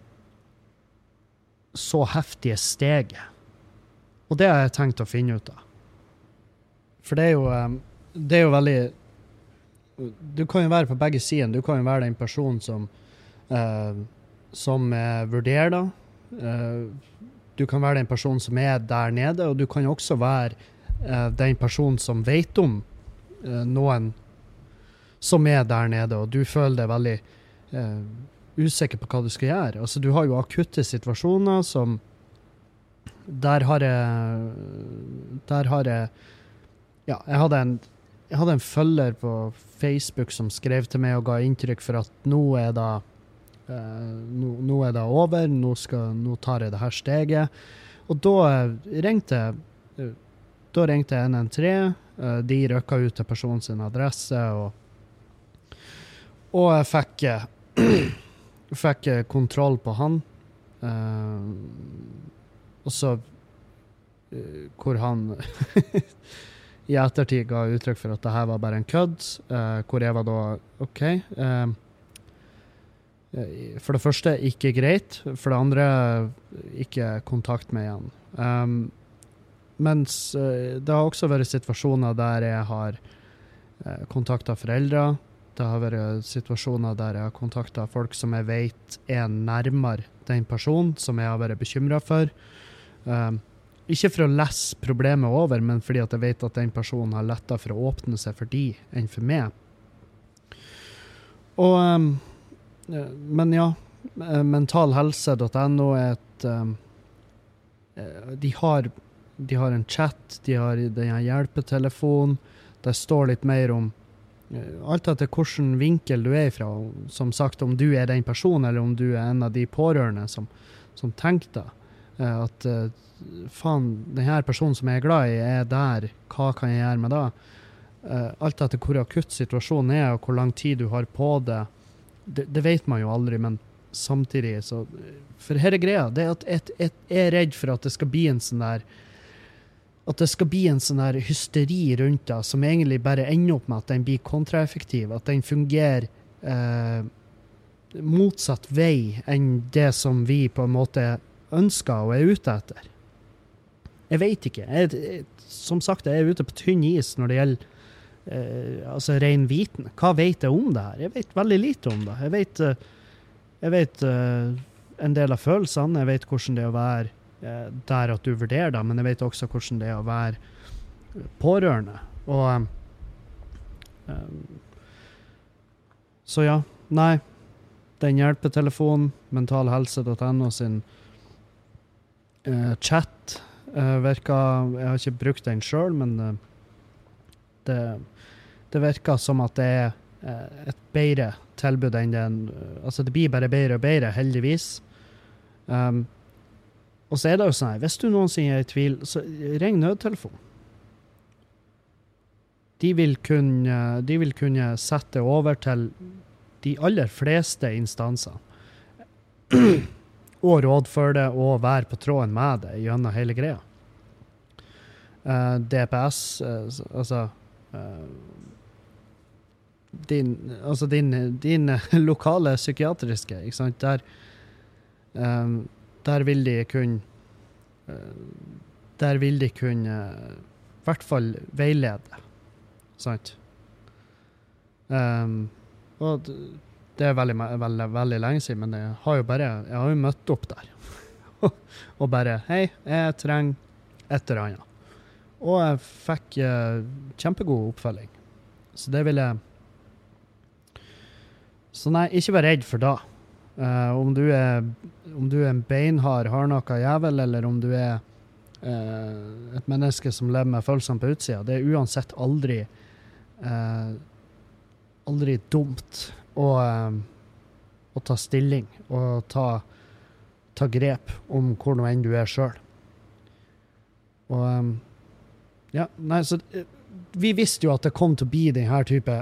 så heftige steget. Og det har jeg tenkt å finne ut av. For det er jo, det er jo veldig, du kan jo være på begge sider. Du kan jo være den personen som, uh, som uh, vurderer det. Uh, du kan være den personen som er der nede, og du kan jo også være uh, den personen som vet om uh, noen som er der nede, og du føler deg veldig uh, usikker på hva du skal gjøre. Altså, du har jo akutte situasjoner som der har jeg der har jeg ja, jeg hadde en jeg hadde en følger på Facebook som skrev til meg og ga inntrykk for at nå er det uh, nå, nå er det over, nå, skal, nå tar jeg det her steget. Og da ringte uh, da ringte jeg en en tre, uh, de røkka ut til personen sin adresse, og og jeg fikk fikk kontroll på han, uh, og så uh, hvor han i ettertid ga uttrykk for at det her var bare en kødd, uh, hvor jeg var da, ok, uh, uh, for det første ikke greit, for det andre ikke kontakt med igjen. Um, mens uh, det har også vært situasjoner der jeg har uh, kontaktet foreldre. Det har vært situasjoner der jeg har kontaktet folk som jeg vet er nærmere den personen som jeg har vært bekymret for. Um, ikke for å lese problemet over, men fordi at jeg vet at den personen har lettere for å åpne seg for de enn for meg. Og, um, men ja, mentalhelse punktum no er et, um, de, har, de har en chat, de har en hjelpetelefon, det står litt mer om alt etter hvilken vinkel du er ifra, som sagt, om du er den personen, eller om du er en av de pårørende som, som tenkte at faen, denne personen som jeg er glad i er der, hva kan jeg gjøre med det? Alt etter hvor akutt situasjonen er, og hvor lang tid du har på det, det, det vet man jo aldri, men samtidig så, for her er greia, det er at jeg, jeg er redd for at det skal bli en sånn der at det skal bli en sånn her hysteri rundt det, som egentlig bare ender opp med at den blir kontraeffektiv, at den fungerer eh, motsatt vei enn det som vi på en måte ønsker og er ute etter. Jeg vet ikke. Jeg, jeg, som sagt, jeg er ute på tynn is når det gjelder eh, altså ren viten. Hva vet jeg om det her? Jeg vet veldig lite om det. Jeg vet, jeg vet uh, en del av følelsene. Jeg vet hvordan det er å være der at du vurderer det, men jeg vet også hvordan det er å være pårørende. Og um, um, så ja, nei, den hjelpetelefonen, mentalhelse punktum no sin uh, chat uh, virker, jeg har ikke brukt den selv, men uh, det, det virker som at det er uh, et bedre tilbud enn den, uh, altså det blir bare bedre og bedre, heldigvis. Um, Og så er det jo sånn, hvis du noensinne er i tvil, så ring nødtelefon. De vil kunne, de vil kunne sette over til de aller fleste instansene. Og rådføre det, og være på tråden med det gjennom hele greia. Uh, D P S, uh, altså, uh, din, altså din, din lokale psykiatriske, ikke sant, der, um, der vil de kunne der vil de kunne i hvert fall veilede, sant? Um, og det er veldig, veldig, veldig lenge siden, men jeg har jo bare, jeg har jo møtt opp der. Og bare, hei, jeg trenger et eller annet. Og jeg fikk uh, kjempegod oppfølging. Så det vil jeg... Så nei, ikke vær redd for det. Uh, om du er om du er en beinhard, hardnakka jævel, eller om du er uh, et menneske som lever med følelsene på utsida, det er uansett aldri uh, aldri dumt å, uh, å ta stilling og ta, ta grep om hvor noe enn du er selv. Og um, ja, nei, så uh, vi visste jo at det kom til å bli den her type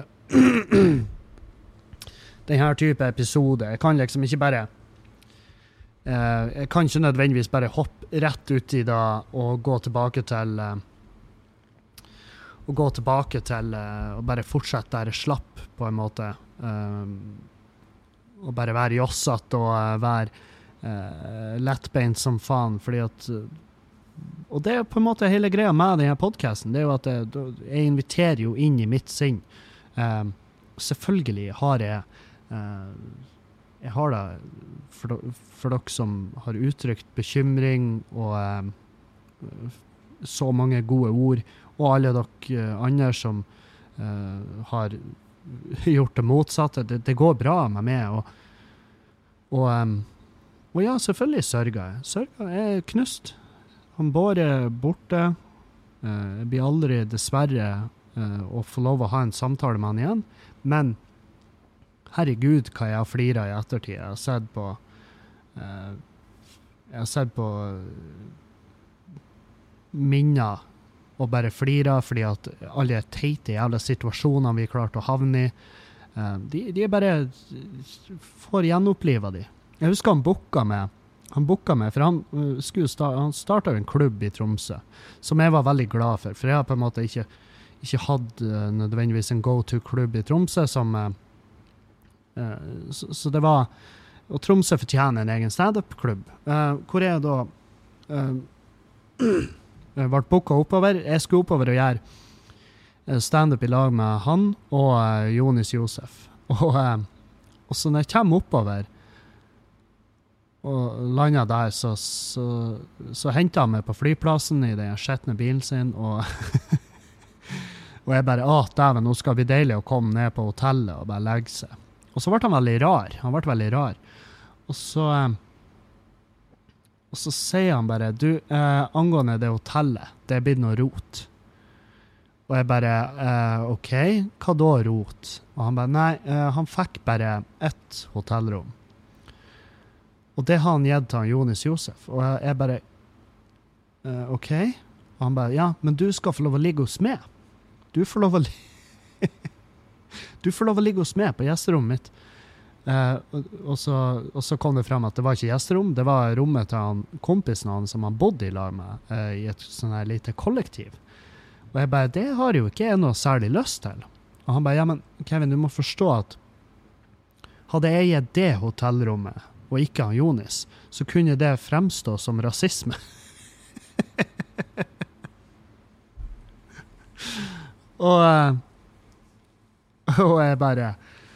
den her type episode. Jeg kan liksom ikke bare uh, jeg kan ikke nødvendigvis bare hoppe rett ut i det og gå tilbake til uh, og gå tilbake til uh, og bare fortsette der jeg slapp på en måte um, og bare være josset og uh, være uh, lettbeint som faen, fordi at uh, og det er på en måte hele greia med denne podcasten, det er jo at jeg, jeg inviterer jo inn i mitt sinn. Um, selvfølgelig har jeg Uh, jeg har det for, for dere som har uttrykt bekymring og uh, så mange gode ord, og alle dere uh, andre som uh, har gjort det motsatte. Det, det går bra med meg, og, og, um, og ja, selvfølgelig sørger jeg. Sørger jeg er knust. Han Bård er borte. Uh, jeg blir aldri dessverre uh, å få lov å ha en samtale med han igjen, men herregud, hva jeg har fliret i ettertid. Jeg har sett på uh, jeg har sett på minner og bare fliret, fordi at alle teite jævla situasjoner vi klarte å havne i, uh, de, de er bare får gjenopplivet de. Jeg husker han booka med, han booka med, for han, uh, skulle start, han startet en klubb i Tromsø, som jeg var veldig glad for, for jeg har på en måte ikke, ikke hatt uh, nødvendigvis en go-to-klubb i Tromsø som uh, Uh, så, så det var... Og Tromsø fortjener en egen stand-up-klubb. Uh, hvor jeg da uh, ble booket oppover. Jeg skulle oppover og gjøre stand-up i lag med han og uh, Jonis Josef. Og, uh, og så når jeg kommer oppover og lander der, så, så, så hentet han meg på flyplassen i den skjettende bilen sin, og, og jeg bare, å, dæven, nå skal det bli deilig å komme ned på hotellet og bare legge seg. Og så ble han veldig rar. Han ble veldig rar. Og så, uh, og så sier han bare, du, uh, angående det hotellet, det er blitt noe rot. Og jeg bare, uh, ok, hva da rot? Og han bare, nei, uh, han fikk bare ett hotellrom. Og det har han gitt til han Jonis Josef. Og jeg, jeg bare, uh, ok. Og han bare, ja, men du skal få lov å ligge hos meg. Du får lov å, li du får lov å ligge hos meg på gjesterommet mitt. Uh, og, og, så, og så kom det frem at det var ikke gjesterom, det var rommet til han, kompisen han som han bodde i lag med, uh, i et sånn her lite kollektiv. Og jeg bare, det har jo ikke jeg noe særlig lyst til. Og han bare, ja, men Kevin, du må forstå at hadde jeg gitt det hotellrommet, og ikke han Jonis, så kunne det fremstå som rasisme. og, uh, og jeg bare,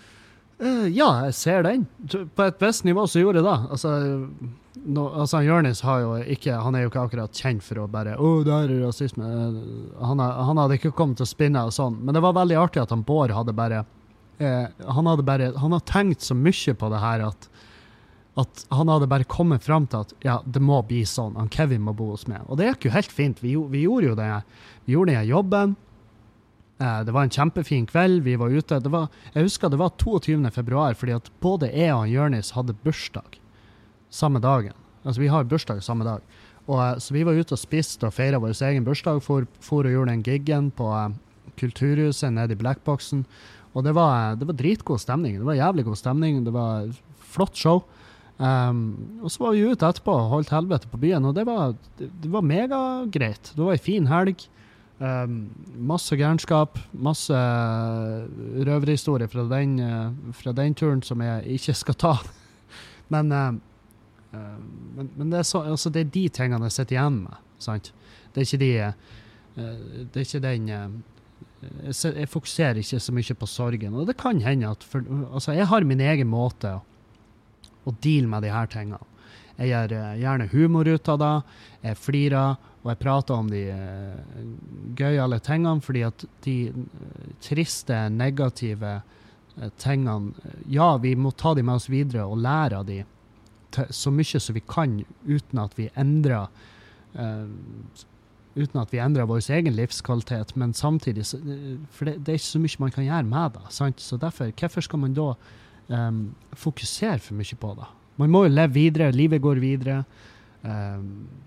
uh, ja, jeg ser den. På et best nivå så gjorde jeg det. Altså, no, altså Jonis har jo ikke, han er jo ikke akkurat kjent for å bare, åh, oh, det er rasisme. Han, han hadde ikke kommet til å spinne og sånn, men det var veldig artig at han Bård hadde bare, eh, han hadde bare, han har tenkt så mye på det her at at han hadde bare kommet frem til at ja, det må bli sånn, han Kevin må bo hos meg. Og det gikk jo helt fint. Vi, vi gjorde jo det. Vi gjorde den jobben. Eh, det var en kjempefin kveld. Vi var ute. Det var, jeg husker det var tjueåtte februar, fordi at både jeg og Jørnis hadde bursdag samme dagen. Altså vi har bursdag samme dag. Og, så vi var ute og spiste og feiret vår egen bursdag, for, for å gjøre den giggen på uh, Kulturhuset nede i Blackboxen. Og det var, det var dritgod stemning. Det var jævlig god stemning. Det var flott show. Um, og så var vi ute etterpå og holdt helvete på byen, og det var, det, det var mega greit. Det var en fin helg, um, masse gærenskap, masse røverhistorier fra den, uh, fra den turen som jeg ikke skal ta. men, uh, uh, men, men det, er så, altså det er de tingene jeg sitter igjen med, sant? Det er ikke de, uh, det er ikke den, uh, jeg, jeg fokuserer ikke så mye på sorgen, og det kan hende at, for, altså jeg har min egen måte og deal med de her tingene. Jeg gjør uh, gjerne humor ut av det, jeg flirer, og jeg prater om de uh, gøyale tingene, fordi at de uh, triste, negative uh, tingene, uh, ja, vi må ta de med oss videre og lære av de så mye som vi kan, uten at vi endrer uh, uten at vi endrer vår egen livskvalitet, men samtidig, så, uh, for det, det er ikke så mye man kan gjøre med det, sant? Så derfor, hvorfor skal man da Um, fokusere for mye på det. Man må jo leve videre, livet går videre. Um,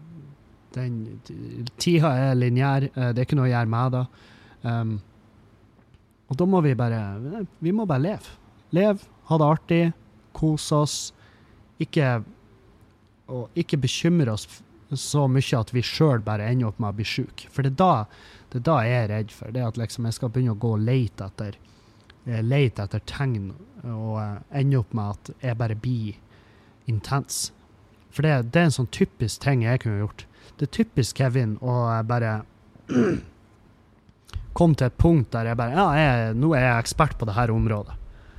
den, tida er lineær, uh, det er ikke noe å gjøre med det. Um, og da må vi bare, vi må bare leve. Leve, ha det artig, kose oss, ikke, og ikke bekymre oss så mye at vi selv bare ender opp med å bli syk. For det er da, det er da jeg er redd for, det er at liksom jeg skal begynne å gå og lete etter lete etter tegn og uh, ende opp med at jeg bare blir intens. For det, det er en sånn typisk ting jeg kunne gjort. Det er typisk Kevin å uh, bare komme til et punkt der jeg bare, ja, jeg, nå er jeg ekspert på det her området.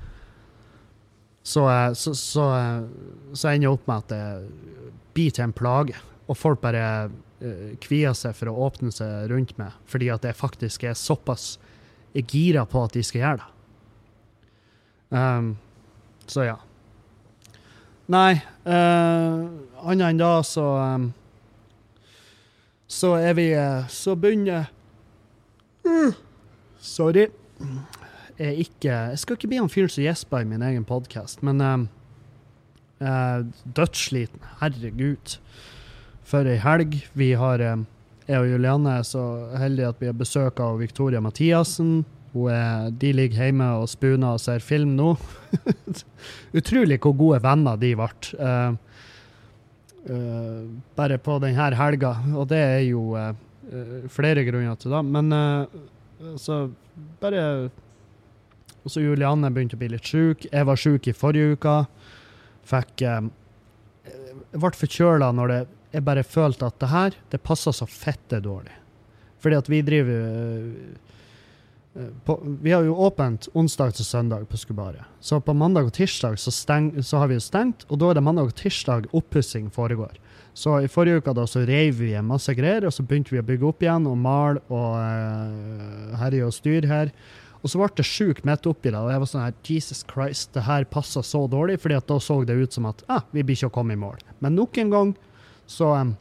Så, uh, så, så, uh, så ender jeg opp med at det blir til en plage, og folk bare uh, kvier seg for å åpne seg rundt meg, fordi at jeg faktisk er såpass jeg girer på at de skal gjøre det. Um, så ja. Nei, uh, annet enn da så um, så er vi uh, så begynner uh, sorry jeg ikke, jeg skal ikke bli en fyr som gjesper i min egen podcast, men um, uh, dødssliten, herregud for en helg. Vi har um, jeg og Julianne er så heldige at vi har besøk av Victoria Mathiasen. Hun er, de ligger hjemme og spuner og ser film nå. Utrolig hvor gode venner de ble. Uh, uh, bare på denne helga. Og det er jo uh, flere grunner til det. Men uh, altså, bare og så Julianne begynte å bli litt syk. Jeg var syk i forrige uka. Fikk, eh, jeg ble forkjølet når det, jeg bare følte at det her, det passet så fette dårlig. Fordi at vi driver, eh, på, vi har jo åpent onsdag til søndag på Skubaret. Så på mandag og tirsdag så, steng, så har vi jo stengt, og da er det mandag og tirsdag oppussing foregår. Så i forrige uka da så reiv vi en masse greier, og så begynte vi å bygge opp igjen, og mal og eh, herje og styr her. Og så ble det sjuk midt oppi det, og jeg var sånn her, Jesus Christ, det her passet så dårlig, fordi at da så det ut som at, ah, vi blir ikke å komme i mål. Men nok en gang, så, um,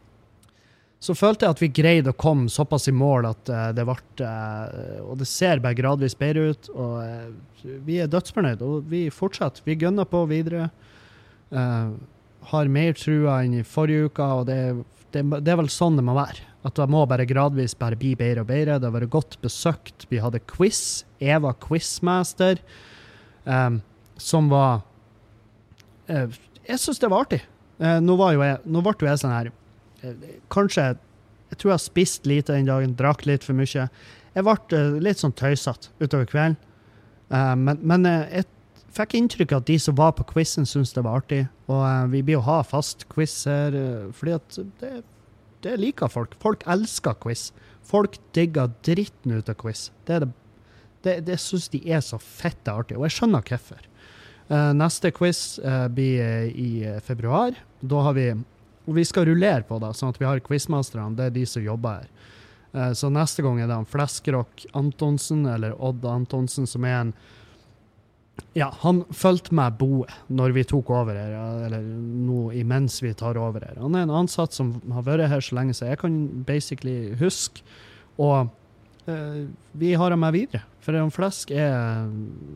så følte jeg at vi greide å komme såpass i mål at uh, det ble, uh, og det ser bare gradvis bedre ut, og uh, vi er dødsfornøyd, og vi fortsetter, vi gønner på videre, uh, har mer trua enn i forrige uka, og det, det, det er vel sånn det må være. At det må bare gradvis bare bli bedre og bedre. Det har vært godt besøkt. Vi hadde quiz. Jeg var quizmaster, um, som var... Uh, jeg synes det var artig. Uh, nå, var jo jeg, nå ble jo jeg sånn her... Uh, kanskje... Jeg tror jeg har spist lite den dagen, drakk litt for mye. Jeg ble uh, litt sånn tøysatt utover kvelden. Uh, men men uh, jeg fikk inntrykk av at de som var på quizen synes det var artig. Og uh, vi blir å ha fast quiz her, uh, fordi at det Det liker folk. Folk elsker quiz. Folk digger dritten ut av quiz. Det, det, det, det synes de er så fette artig, og jeg skjønner hvorfor. Uh, neste quiz uh, blir uh, i uh, februar. Da har vi, og vi skal rullere på det, sånn at vi har quizmasterne, det er de som jobber her. Uh, så neste gang er det han Fleskerok Antonsen, eller Odd Antonsen, som er en Ja, han følte meg boe når vi tok over her, eller nå imens vi tar over her. Han er en ansatt som har vært her så lenge, så jeg kan basically huske, og eh, vi har ham med videre. For han Flesk er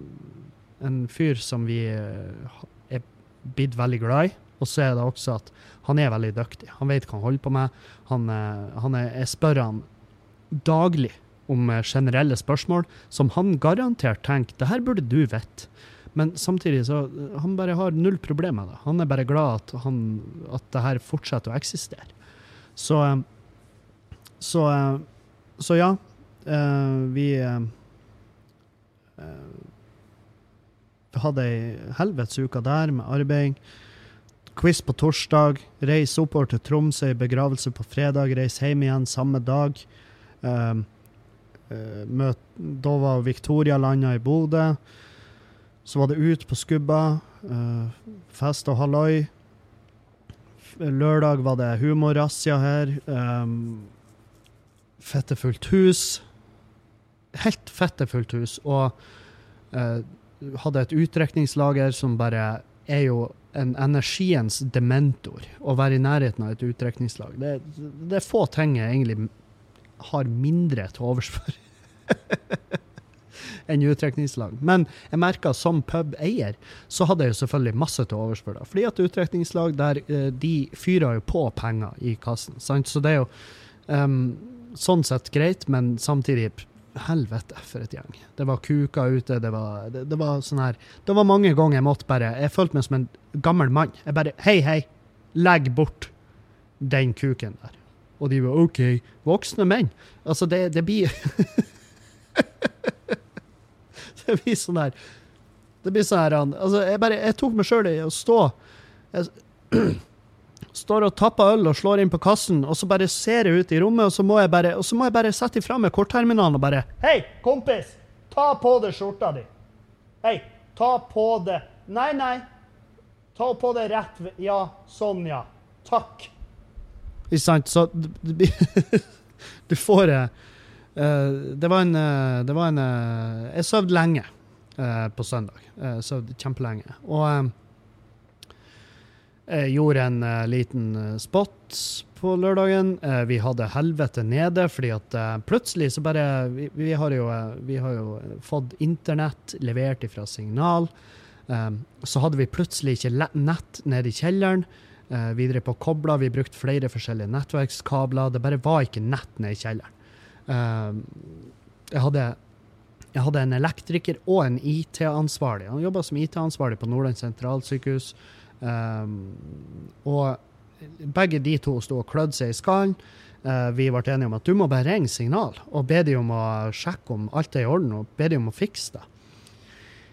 en fyr som vi er blitt veldig glad i, og så er det også at han er veldig dyktig. Han vet hva han holder på med. Han, han er, jeg spør han daglig om generelle spørsmål, som han garantert tenker, det her burde du vette. Men samtidig så, han bare har null problem med det. Han er bare glad at, han, at det her fortsetter å eksistere. Så, så, så ja, vi, vi hadde en helvetes uka der med arbeid, quiz på torsdag, reis oppover til Tromsø, begravelse på fredag, reis hjem igjen samme dag, um, Uh, møt, da var Victoria landet i Bodø, så var det ut på Skubba, uh, fest og halløy. Lørdag var det humorrassia her, um, fettefullt hus, helt fettefullt hus, og uh, hadde et utrekningslager som bare er jo en energiens dementor, å være i nærheten av et utrekningslag. Det, det er få ting jeg egentlig har mindre til overspør enn utrekningslag. Men jeg merket som pub-eier, så hadde jeg jo selvfølgelig masse til overspør. Fordi at utrekningslag, der, de fyrer jo på penger i kassen. Sant? Så det er jo um, sånn sett greit, men samtidig helvete for et gjeng. Det var kuka ute, det var, det, det var sånn her, det var mange ganger jeg måtte bare, jeg følte meg som en gammel mann. Jeg bare, hei, hei, legg bort den kuken der. Og de var, ok, voksne menn. Altså, det, det blir... det blir sånn her... Det blir sånn her... Altså, jeg bare... Jeg tok meg selv i å stå... Jeg står og tapper øl og slår inn på kassen, og så bare ser jeg ut i rommet, og så må jeg bare, og så må jeg bare sette ifra med kortterminalen og bare, hei, kompis, ta på det skjorta di. Hei, ta på det. Nei, nei. Ta på det rett. ved- Ja, sånn, ja. Takk. Ikke sant? Så du, du, du får uh, det var en uh, det var en uh, jeg søvde lenge uh, på søndag. Jeg søvde kjempelenge. Og uh, jeg gjorde en uh, liten uh, spot på lørdagen. Uh, vi hadde helvete nede, fordi at uh, plutselig så bare vi, vi, har jo, uh, vi har jo fått internett levert ifra Signal. Um, så hadde vi plutselig ikke le- nett nede i kjelleren. Uh, videre på kobler, vi brukte flere forskjellige nettverkskabler, det bare var ikke nett nede i kjelleren. Uh, jeg, hadde, jeg hadde en elektriker og en I T-ansvarlig. Han jobbet som I T-ansvarlig på Nordland sentralsykehus, um, og begge de to stod og klødde seg i skallen. Uh, vi ble enige om at du må bare ringe Signal, og be de om å sjekke om alt er i orden, og be de om å fikse det.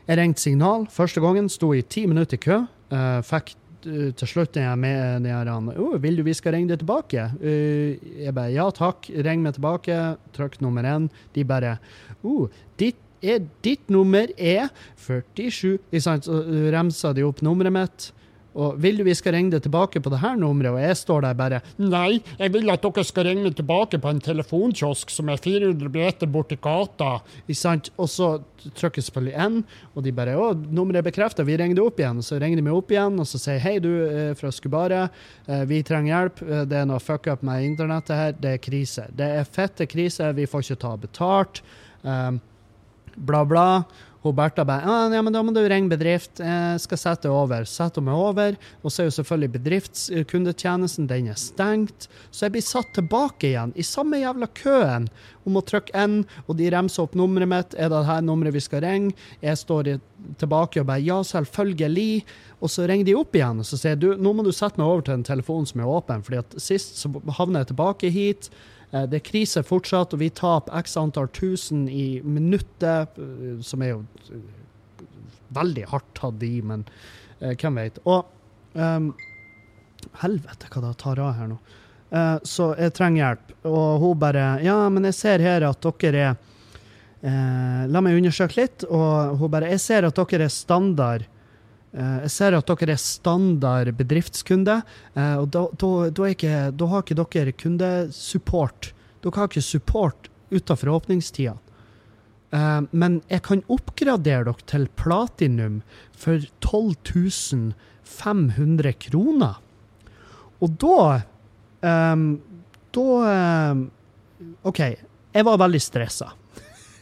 Jeg ringte signal første gangen, sto i ti minutter i kø, uh, fikk uh, til slutt jeg med den her, oh, vil du vi skal ringe deg tilbake? Uh, jeg bare, ja takk, ring meg tilbake, trykk nummer én. De bare, oh, ditt, er, ditt nummer er førtisju. Så remsa de opp nummeret mitt. Og vil du vi skal ringe deg tilbake på det her nummeret? Og jeg står der bare, nei, jeg vil at dere skal ringe meg tilbake på en telefonkiosk som er fire hundre meter bort i gata. Og så trykker jeg selvfølgelig en, og de bare, å, nummeret er bekreftet, vi ringer det opp igjen. Og så ringer de meg opp igjen, og så sier hei, du er fra Skubare, vi trenger hjelp, det er noe fuck up med internettet her, det er krise. Det er fette krise, vi får ikke ta betalt, um, bla bla. Og Bertha bare, ah, ja, men da må du ringe bedrift, jeg skal sette over. Sette meg over, og så er jo selvfølgelig bedriftskundetjenesten, den er stengt. Så jeg blir satt tilbake igjen, i samme jævla køen, om å trykke en, og de remser opp nummeret mitt, er det her nummeret vi skal ringe? Jeg står tilbake og bare, ja, selvfølgelig, og så ringer de opp igjen, og så sier du, nå må du sette meg over til en telefon som er åpen, fordi at sist så havner jeg tilbake hit, det er krise fortsatt, og vi taper x antall tusen i minuttet, som er jo veldig hardt tatt i, men eh, hvem vet. Og um, helvete hva det tar av her nå. Uh, så jeg trenger hjelp. Og hun bare, ja, men jeg ser her at dere er, uh, la meg undersøke litt, og hun bare, jeg ser at dere er standard, uh, jeg ser at dere er standard bedriftskunde, uh, og da, da, da, er ikke, da har ikke dere kundesupport. Dere har ikke support utenfor åpningstiden. Uh, men jeg kan oppgradere dere til platinum for tolv tusen fem hundre kroner. Og da, um, da, um, ok, jeg var veldig stresset.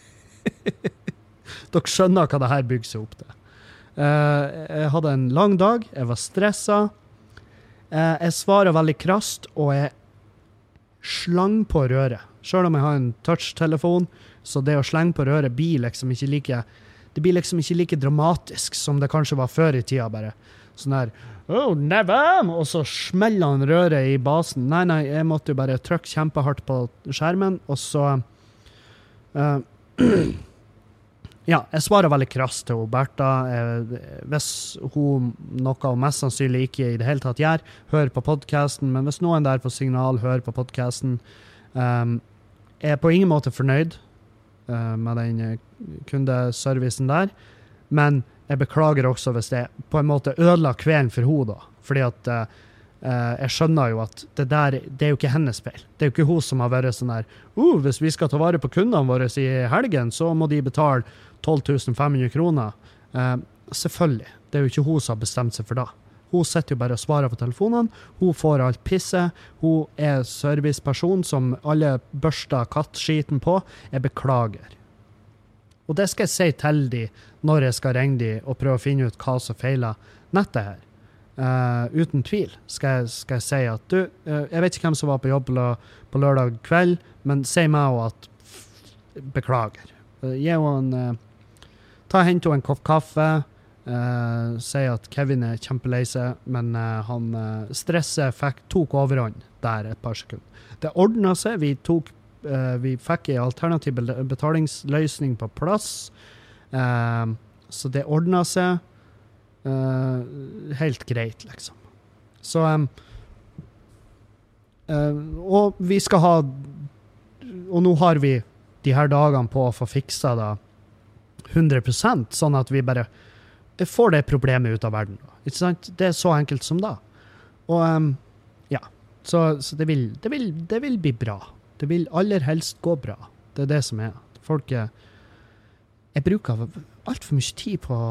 Dere skjønner hva det her bygger seg opp til. Uh, jeg hadde en lang dag, jeg var stresset. Uh, jeg svarer veldig krast, og jeg slang på røret. Selv om jeg har en touch-telefon, så det å slenge på røret blir liksom ikke like, det blir liksom ikke like dramatisk som det kanskje var før i tida, bare. Sånn her, oh, never! Og så smeller han røret i basen. Nei, nei, jeg måtte jo bare trykke kjempehardt på skjermen, og så uh, ja, jeg svarer veldig krast til Bertha. Eh, hvis hun noe og mest sannsynlig ikke i det hele tatt gjør, hør på podcasten, men hvis noen der på signal hører på podcasten, um, jeg er på ingen måte fornøyd uh, med den kundeservicen der, men jeg beklager også hvis det på en måte ødela kvelden for hun da, fordi at uh, uh, jeg skjønner jo at det der, det er jo ikke hennes feil. Det er jo ikke hun som har vært sånn der, uh, hvis vi skal ta vare på kundene våre i helgen, så må de betale tolv tusen fem hundre kroner. Uh, selvfølgelig, det er jo ikke hun som har bestemt seg for det. Hun sitter jo bare og svarer på telefonene, hun får alt pisset, hun er serviceperson som alle børster kattskiten på. Jeg beklager. Og det skal jeg si til de når jeg skal ringe de og prøve å finne ut hva som feiler nettet her. Uh, uten tvil skal jeg, skal jeg si at du, uh, jeg vet ikke hvem som var på jobb på lørdag kveld, men si meg også at f- beklager. Uh, gi henne en, uh, ta hente henne en kopp kaffe, uh, si at Kevin er kjempelei seg, men uh, han uh, stresset fikk, tok overhånd der et par sekunder. Det ordnet seg, vi tok Uh, vi fikk en alternativ betalingsløsning på plass, uh, så det ordnet seg uh, helt greit, liksom. Så, um, uh, og vi skal ha, og nå har vi de her dagene på å få fiksa da hundre prosent, sånn at vi bare får det problemet ut av verden. Ikke sant? Det er så enkelt som da. Og um, ja, så, så det, vil, det, vil, det vil bli bra. Det vil aller helst gå bra. Det er det som er. Folk er... Jeg bruker alt for mye tid på...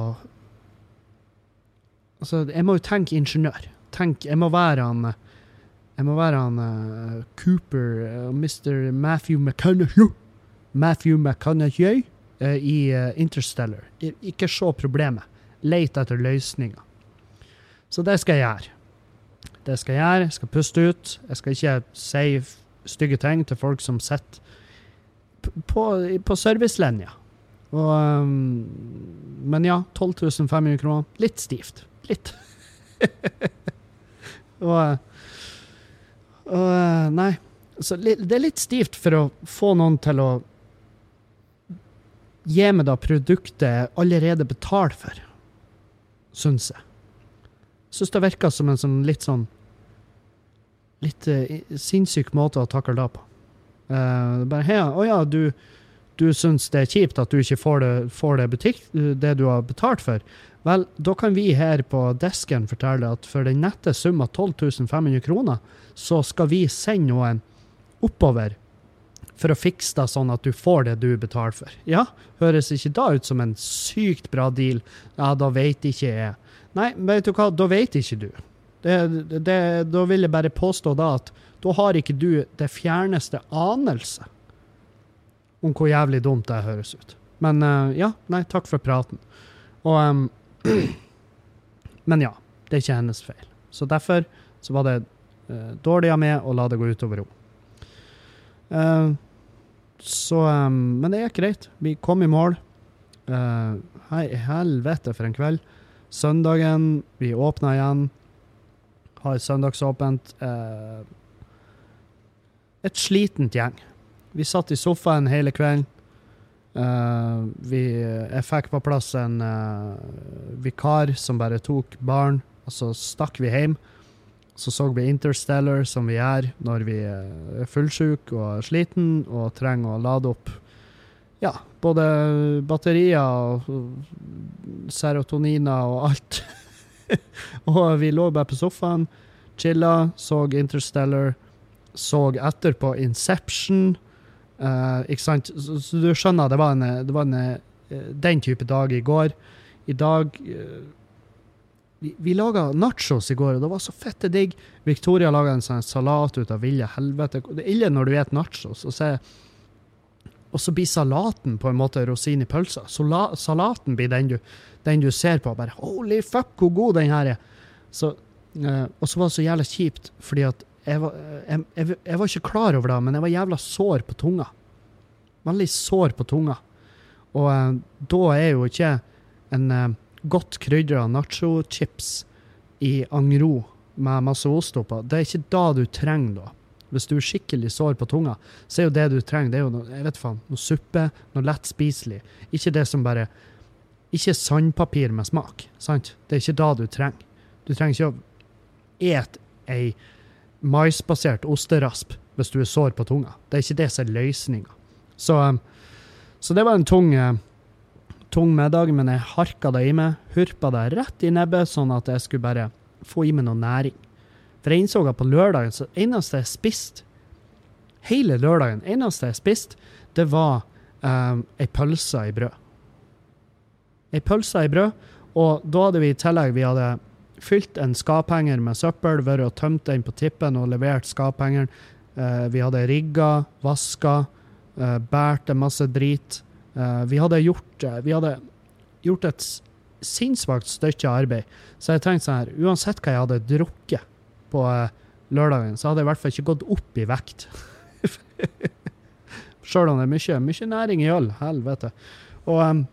Altså, jeg må jo tenke ingeniør. Tenk, jeg må være han... Jeg må være han uh, Cooper, uh, mister Matthew McConaughey. Matthew McConaughey uh, i uh, Interstellar. I, ikke så problemet. Leit etter løsninger. Så det skal jeg gjøre. Det skal jeg gjøre. Jeg skal puste ut. Jeg skal ikke si... stygge ting til folk som sitter på, på servicelinja. Og, um, men ja, tolv tusen fem hundre kroner. Litt stivt. Litt. og, og nei. Så det er litt stivt for å få noen til å gi meg da produktet jeg allerede betaler for, synes jeg. Synes det virker som en sånn litt sånn litt uh, sinnssyk måte å takle det på. Uh, bare, hei, å ja, du, du synes det er kjipt at du ikke får det, får det butikk, det du har betalt for. Vel, da kan vi her på desken fortelle at for den nette sum av tolv tusen fem hundre kroner, så skal vi sende noen oppover for å fikse det sånn at du får det du betaler for. Ja, høres ikke da ut som en sykt bra deal? Ja, da vet ikke jeg. Nei, vet du hva, da vet ikke du. Det, det, da vil jeg bare påstå da at da har ikke du det fjerneste anelse om hvor jævlig dumt det høres ut. Men uh, ja, nei, takk for praten. Og, um, men ja, det er ikke hennes feil. Så derfor så var det uh, dårlig av meg å la det gå utover henne. Uh, så, um, men det er greit. Vi kom i mål. Uh, hei, helvete for en kveld. Søndagen, vi åpnet igjen. Har søndagsåpent. Uh, et slitent gjeng. Vi satt i sofaen hele kvelden. Uh, vi, jeg fikk på plass en uh, vikar som bare tok barn, og så stakk vi hjem. Så så vi Interstellar, som vi gjør når vi er fullsyk og sliten, og trenger å lade opp ja, både batterier og serotoniner og alt. Og vi lå bare på sofaen, chillet, så Interstellar, så etterpå Inception, uh, ikke sant? Så, så du skjønner, det var, en, det var en, den type dag i går. I dag... Uh, Vi, vi laget nachos i går, og det var så fette digg. Victoria laget en sånn salat ut av vilje helvete. Det er ille når du vet nachos, og så, og så blir salaten på en måte rosin i pølsa. Sola, salaten blir den du, den du ser på, bare holy fuck, hvor god den her er. Så, uh, og så var det så jævlig kjipt, fordi at jeg var, jeg, jeg, jeg var ikke klar over det, men jeg var jævla sår på tunga. Veldig sår på tunga. Og uh, da er jo ikke en... Uh, godt krydret nacho-chips i angro med masse ost oppå. Det er ikke da du trenger da. Hvis du er skikkelig sår på tunga, så er jo det du trenger, det er jo noe, jeg vet faen, noe suppe, noe lett spiselig. Ikke det som bare, ikke sandpapir med smak, sant? Det er ikke da du trenger. Du trenger ikke å et ei maisbasert osterasp hvis du er sår på tunga. Det er ikke det som er løsningen. Så, så det var en tung... tung middag, men jeg harka det i meg, hurpa det rett i nebbet, sånn at jeg skulle bare få i meg noe næring. For jeg innså at på lørdagen, så eneste jeg spiste, hele lørdagen, eneste jeg spiste, det var um, ei pølse i brød. Ei pølse i brød, og da hadde vi i tillegg, vi hadde fylt en skaphenger med søppel, vært og tømt den på tippen og levert skaphengeren. Uh, vi hadde rigget, vasket, uh, bært en masse drit. Uh, vi hadde gjort uh, vi hadde gjort et sinnsvagt stykke arbeid, så jeg tenkte sånn her, uansett hva jeg hadde drukket på uh, lørdagen, så hadde jeg i hvert fall ikke gått opp i vekt. Selv om det er mye, mye næring i øl, helvete. Og um,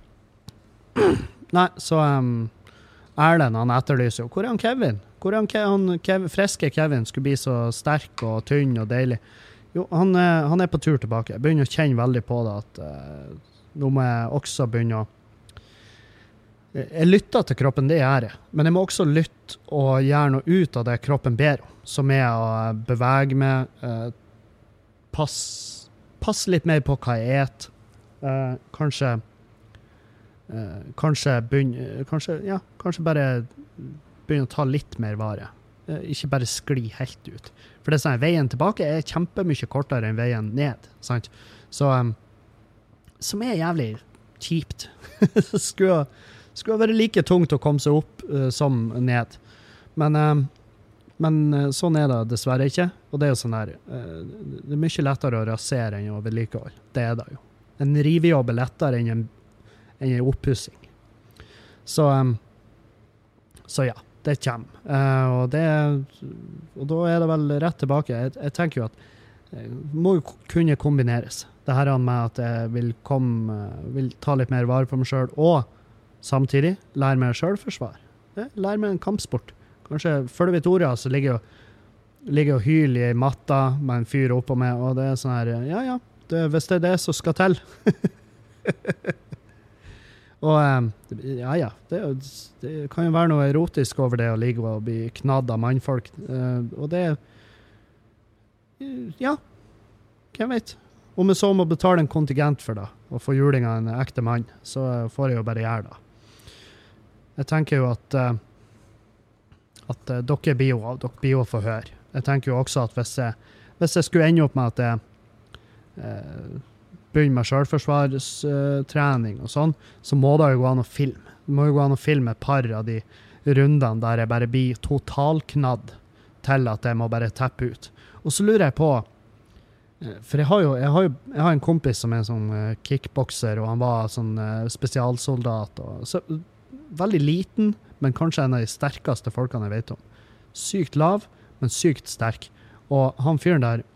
nei, så um, Erlend, han etterlyser jo, hvor er han Kevin? Hvor er han, Ke- han Kev- friske Kevin skulle bli så sterk og tynn og deilig? Jo, han, han er på tur tilbake. Jeg begynner å kjenne veldig på det at uh, nå må jeg også begynne å... Jeg lytter til kroppen, det gjør jeg. Men jeg må også lytte og gjøre noe ut av det kroppen ber om. Som er å bevege meg, uh, passe pass litt mer på hva jeg et. Uh, kanskje... Uh, kanskje begynne... Kanskje, ja, kanskje bare begynne å ta litt mer vare. Uh, ikke bare skli helt ut. For det er sånn, veien tilbake er kjempemye kortere enn veien ned, sant? Så, um, som er jævlig kjipt. skulle, skulle være like tungt å komme seg opp uh, som ned. Men, um, men uh, sånn er det dessverre ikke. Og det er jo sånn her, uh, det er mye lettere å rasere enn å vedlikeholde. Det er det jo. En rivejobb er lettere enn en, enn en oppussing. Så, um, så ja. Det kommer. Uh, og, det, og da er det vel rett tilbake. Jeg, jeg tenker jo at det må jo kunne kombineres. Det her med at jeg vil, komme, vil ta litt mer vare på meg selv, og samtidig lære meg selvforsvar. Lære meg en kampsport. Kanskje før du vet ordet, så ligger jeg, ligger jeg og hyler i matta med en fyr oppå meg, og det er sånn her, ja, ja, det, hvis det er det som skal til. Og um, ja, ja, det, det kan jo være noe erotisk over det å ligge og bli knadd av mannfolk. Uh, og det, uh, ja, hvem vet? Om jeg så må betale en kontingent for det, og få juling av en ekte mann, så uh, får jeg jo bare gjøre det. Jeg tenker jo at, uh, at uh, dere blir jo, dere blir jo for høre. Jeg tenker jo også at hvis jeg, hvis jeg skulle ende opp med at jeg uh, begynne med selvforsvarstrening og sånn, så må det jo gå an å filme. Det må jo gå an å filme et par av de rundene der jeg bare blir totalknadd til at jeg må bare teppe ut. Og så lurer jeg på, for jeg har jo, jeg har jo jeg har en kompis som er en sånn kickbokser, og han var sånn spesialsoldat. Og, så, veldig liten, men kanskje en av de sterkeste folkene jeg vet om. Sykt lav, men sykt sterk. Og han fyren der,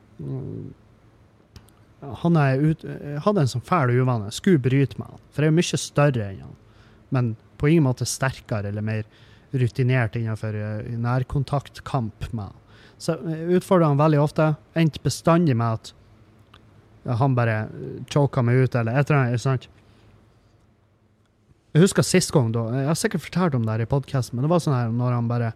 han er ut, hadde en sånn fæl uvane, skulle bryte med han, for jeg er mye større enn han, men på ingen måte sterkere eller mer rutinert innenfor nærkontaktkamp med han. Så jeg utfordret han veldig ofte, endte bestandig med at han bare choket meg ut, eller et eller annet, sant? Jeg husker sist gang da, jeg har sikkert fortalt om det her i podcasten, men det var sånn her, når han bare,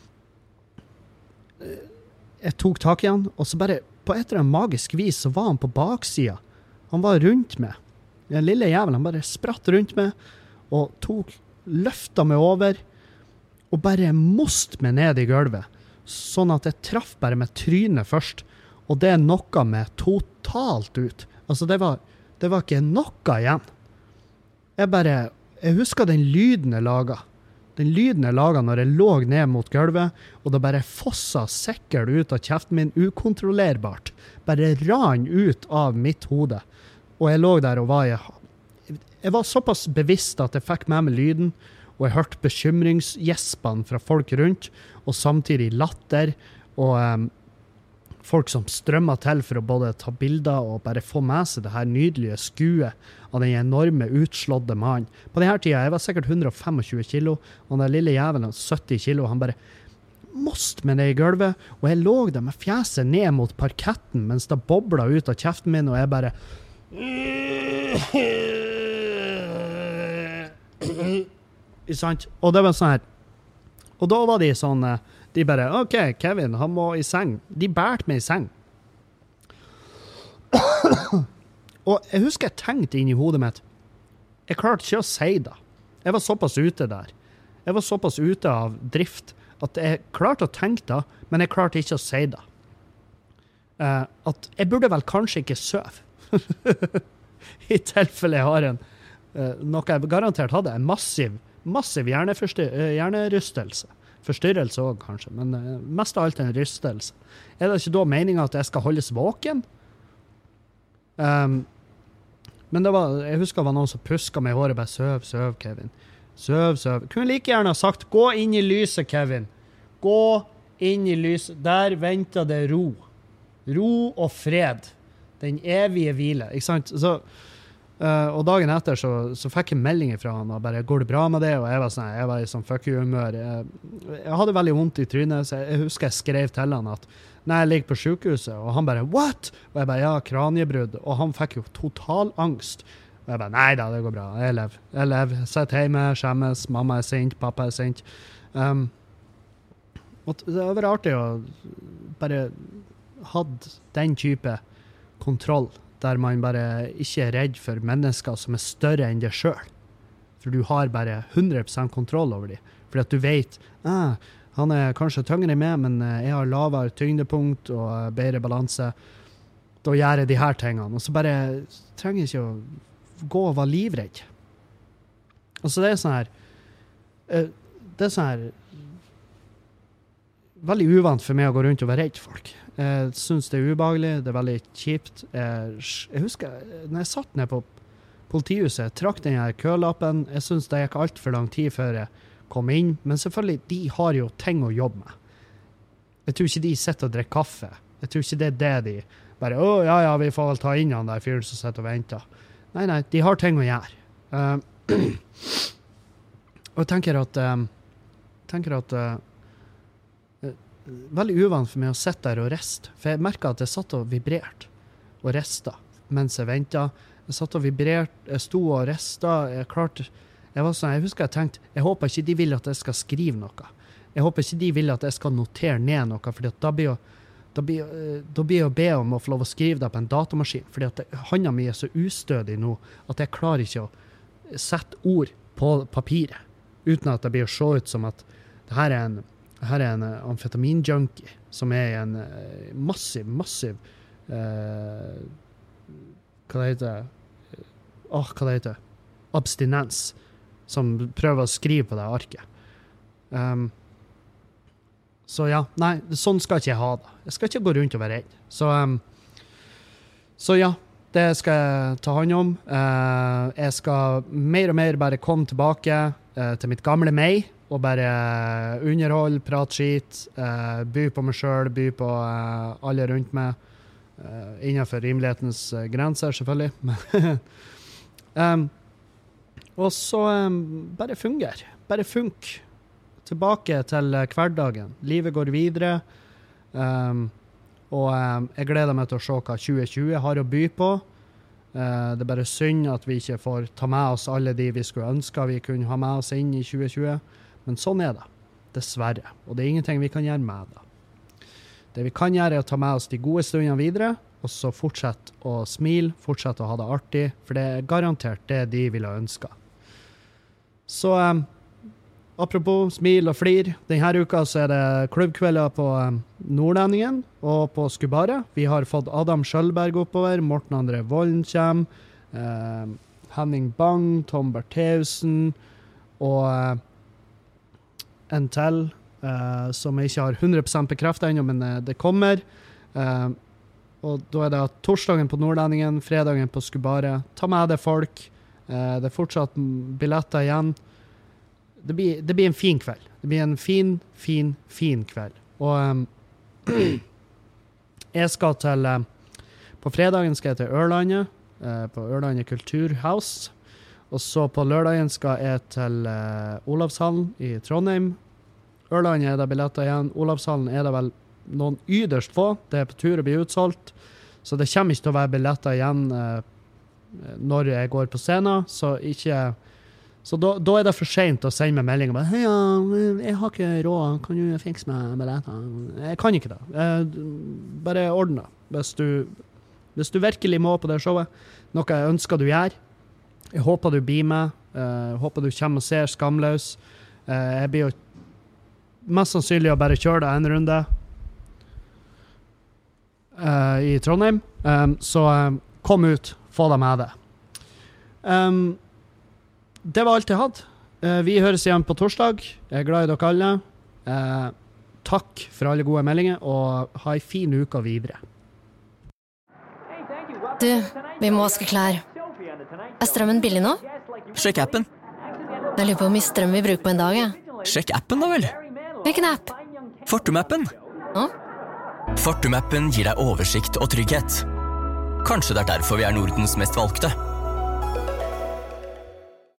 jeg tok tak i han, og så bare, på et eller annet magisk vis så var han på baksida. Han var rundt meg. Den lille jævelen, han bare spratt rundt meg og tok, løfta meg over og bare most meg ned i gulvet. Sånn at jeg traff bare med trynet først. Og det nokka meg totalt ut. Altså det var, det var ikke noe igjen. Jeg bare, jeg husker den lyden jeg laget. Den lyden jeg laget når jeg lå ned mot gulvet, og det bare fossa sikkert ut av kjeften min, ukontrollerbart. Bare ran ut av mitt hode. Og jeg lå der og var, jeg, jeg var såpass bevisst at jeg fikk med meg lyden, og jeg hørte bekymringsgjespene fra folk rundt, og samtidig latter, og um, folk som strømmer til for å både ta bilder og bare få med seg det her nydelige skuet av den enorme utslådde mannen. På denne tiden, jeg var sikkert hundre og tjuefem kilo, og den lille jævelen sytti kilo, han bare most meg ned i gulvet, og jeg lå der med fjeset ned mot parketten, mens det boblet ut av kjeften min, og jeg bare sant? Og det var sånn her, og da var de sånn, de bare, ok, Kevin, han må i seng. De bærte meg i seng. Og jeg husker jeg tenkte inn i hodet mitt, jeg klarte ikke å si det. Jeg var såpass ute der. Jeg var såpass ute av drift, at jeg klarte å tenke det, men jeg klarte ikke å si det. Uh, at jeg burde vel kanskje ikke søve. I tilfelle jeg har en, uh, noe jeg garantert hadde, en massiv, massiv hjernerystelse. Forstyrrelse også, kanskje, men uh, mest av alt en rystelse. Er det ikke da meningen at jeg skal holdes våken? Um, men det var, jeg husker det var noen som pusket meg i håret, bare søv, søv, Kevin. Søv, søv. Kunne like gjerne ha sagt, gå inn i lyset, Kevin. Gå inn i lyset. Der venter det ro. Ro og fred. Den evige hvile, ikke sant? Så, uh, og dagen etter så, så fikk jeg meldinger fra han, og bare, går det bra med det? Og jeg var sånn, jeg var i sånn fuck you-humør. Jeg, jeg hadde veldig vondt i trynet, så jeg, jeg husker jeg skrev til han at nei, jeg ligger på sykehuset, og han bare, what? Og jeg bare, ja, kraniebrudd. Og han fikk jo total angst. Og jeg bare, nei da, det går bra. Jeg lever. Jeg lever. Jeg sitter hjemme, skjemmes, mamma er sint, pappa er sint. Um, og det var veldig artig å bare hadde den type kontroll, der man bare ikke er redd for mennesker som er større enn deg selv. For du har bare hundre prosent kontroll over dem. Fordi at du vet, ah, han er kanskje tyngre enn meg, men jeg har lavere tyngdepunkt og bedre balanse. Da gjør jeg de her tingene. Og så bare trenger jeg ikke å gå og være livredd. Og så det er sånn her, det er sånn her, veldig uvant for meg å gå rundt og være redd folk. Jeg synes det er ubehagelig, det er veldig kjipt. Jeg, jeg husker, når jeg satt ned på politihuset, jeg trakk den her kølappen, jeg synes det gikk alt for lang tid før jeg kom inn, men selvfølgelig, de har jo ting å jobbe med. Jeg tror ikke de sitter og drikker kaffe. Jeg tror ikke det er det de bare, å, ja, ja, vi får vel ta inn han der fyren som sitter og venter. Nei, nei, de har ting å gjøre. Uh, og jeg tenker at, um, tenker at uh, veldig uvant for meg å sitte der og reste, for jeg merket at jeg satt og vibrerte og restet mens jeg ventet. Jeg satt og vibrerte, jeg sto og restet, jeg klarte, jeg var sånn, jeg husker jeg tenkte, jeg håper ikke de vil at jeg skal skrive noe. Jeg håper ikke de vil at jeg skal notere ned noe, fordi at da blir jo, da blir, da blir jeg å be om å få lov å skrive det på en datamaskin, fordi at hånda mi er så ustødig nå, at jeg klarer ikke å sette ord på papiret, uten at det blir å se ut som at det her er en, det her er en amfetamin-junkie, som er en massiv, massiv, eh, hva det heter, åh, hva det heter, abstinens, som prøver å skrive på det arket. Um, så ja, nei, sånn skal ikke jeg ha det. Jeg skal ikke gå rundt og være redd. Så, um, så ja, det skal jeg ta hånd om. Uh, jeg skal mer og mer bare komme tilbake uh, til mitt gamle meg, og bare underholde, prate skit, uh, by på meg selv, by på uh, alle rundt meg, uh, innenfor rimelighetens uh, grenser, selvfølgelig. um, og så um, bare funger. Bare funk. Tilbake til uh, hverdagen. Livet går videre. Um, og um, jeg gleder meg til å se hva tjue tjue har å by på. Uh, det er bare synd at vi ikke får ta med oss alle de vi skulle ønske vi kunne ha med oss inn i tjue tjue. Men sånn er det. Dessverre. Og det er ingenting vi kan gjøre med det. Det vi kan gjøre er å ta med oss de gode stundene videre, og så fortsette å smile, fortsette å ha det artig, for det er garantert det de vil ha ønsket. Så um, apropos smil og flir, denne uka så er det klubbkvelder på um, Nordlendingen og på Skubare. Vi har fått Adam Skjølberg oppover, Morten André Volden kommer, uh, Henning Bang, Tom Bertheusen og uh, en til uh, som jeg ikke har hundre prosent bekreftet ennå, men uh, det kommer. Uh, og da er det torsdagen på Nordlendingen, fredagen på Skubare. Ta med det folk. Uh, det er fortsatt billetter igjen. Det blir, det blir en fin kveld. Det blir en fin, fin, fin kveld. Og um, jeg skal til, um, på fredagen skal jeg til Ørlandet, uh, på Ørlandet Kulturhaus. Og så på lørdagen skal jeg til uh, Olavshallen i Trondheim. Ørlandet er det billetter igjen. Olavshallen er det vel noen yderst få. Det er på tur å bli utsolgt. Så det kommer ikke til å være billetter igjen uh, når jeg går på scenen. Så ikke... Så da, da er det for sent å sende meg melding og bare, hei, ja, jeg har ikke råd, kan du fikse meg billetter? Jeg kan ikke det. Jeg, bare ordne. Hvis du, hvis du virkelig må på det showet, noe jeg ønsker du gjør, jeg håper du blir med, jeg håper du kommer og ser Skamløs. Jeg blir jo mest sannsynlig å bare kjøre det en runde i Trondheim, så kom ut, få deg med det. Um, Det var alt jeg hadde. Uh, vi høres igjen på torsdag. Jeg er glad i dere alle. Uh, takk for alle gode meldinger, og ha en fin uke videre. Du, vi må vaske klær. Er strømmen billig nå? Sjekk appen. Jeg lurer på hvor mye strøm vi bruker på en dag, jeg. Sjekk appen da vel. Hvilken app? Fortum-appen. Hå? Fortum-appen gir deg oversikt og trygghet. Kanskje det er derfor vi er Nordens mest valgte.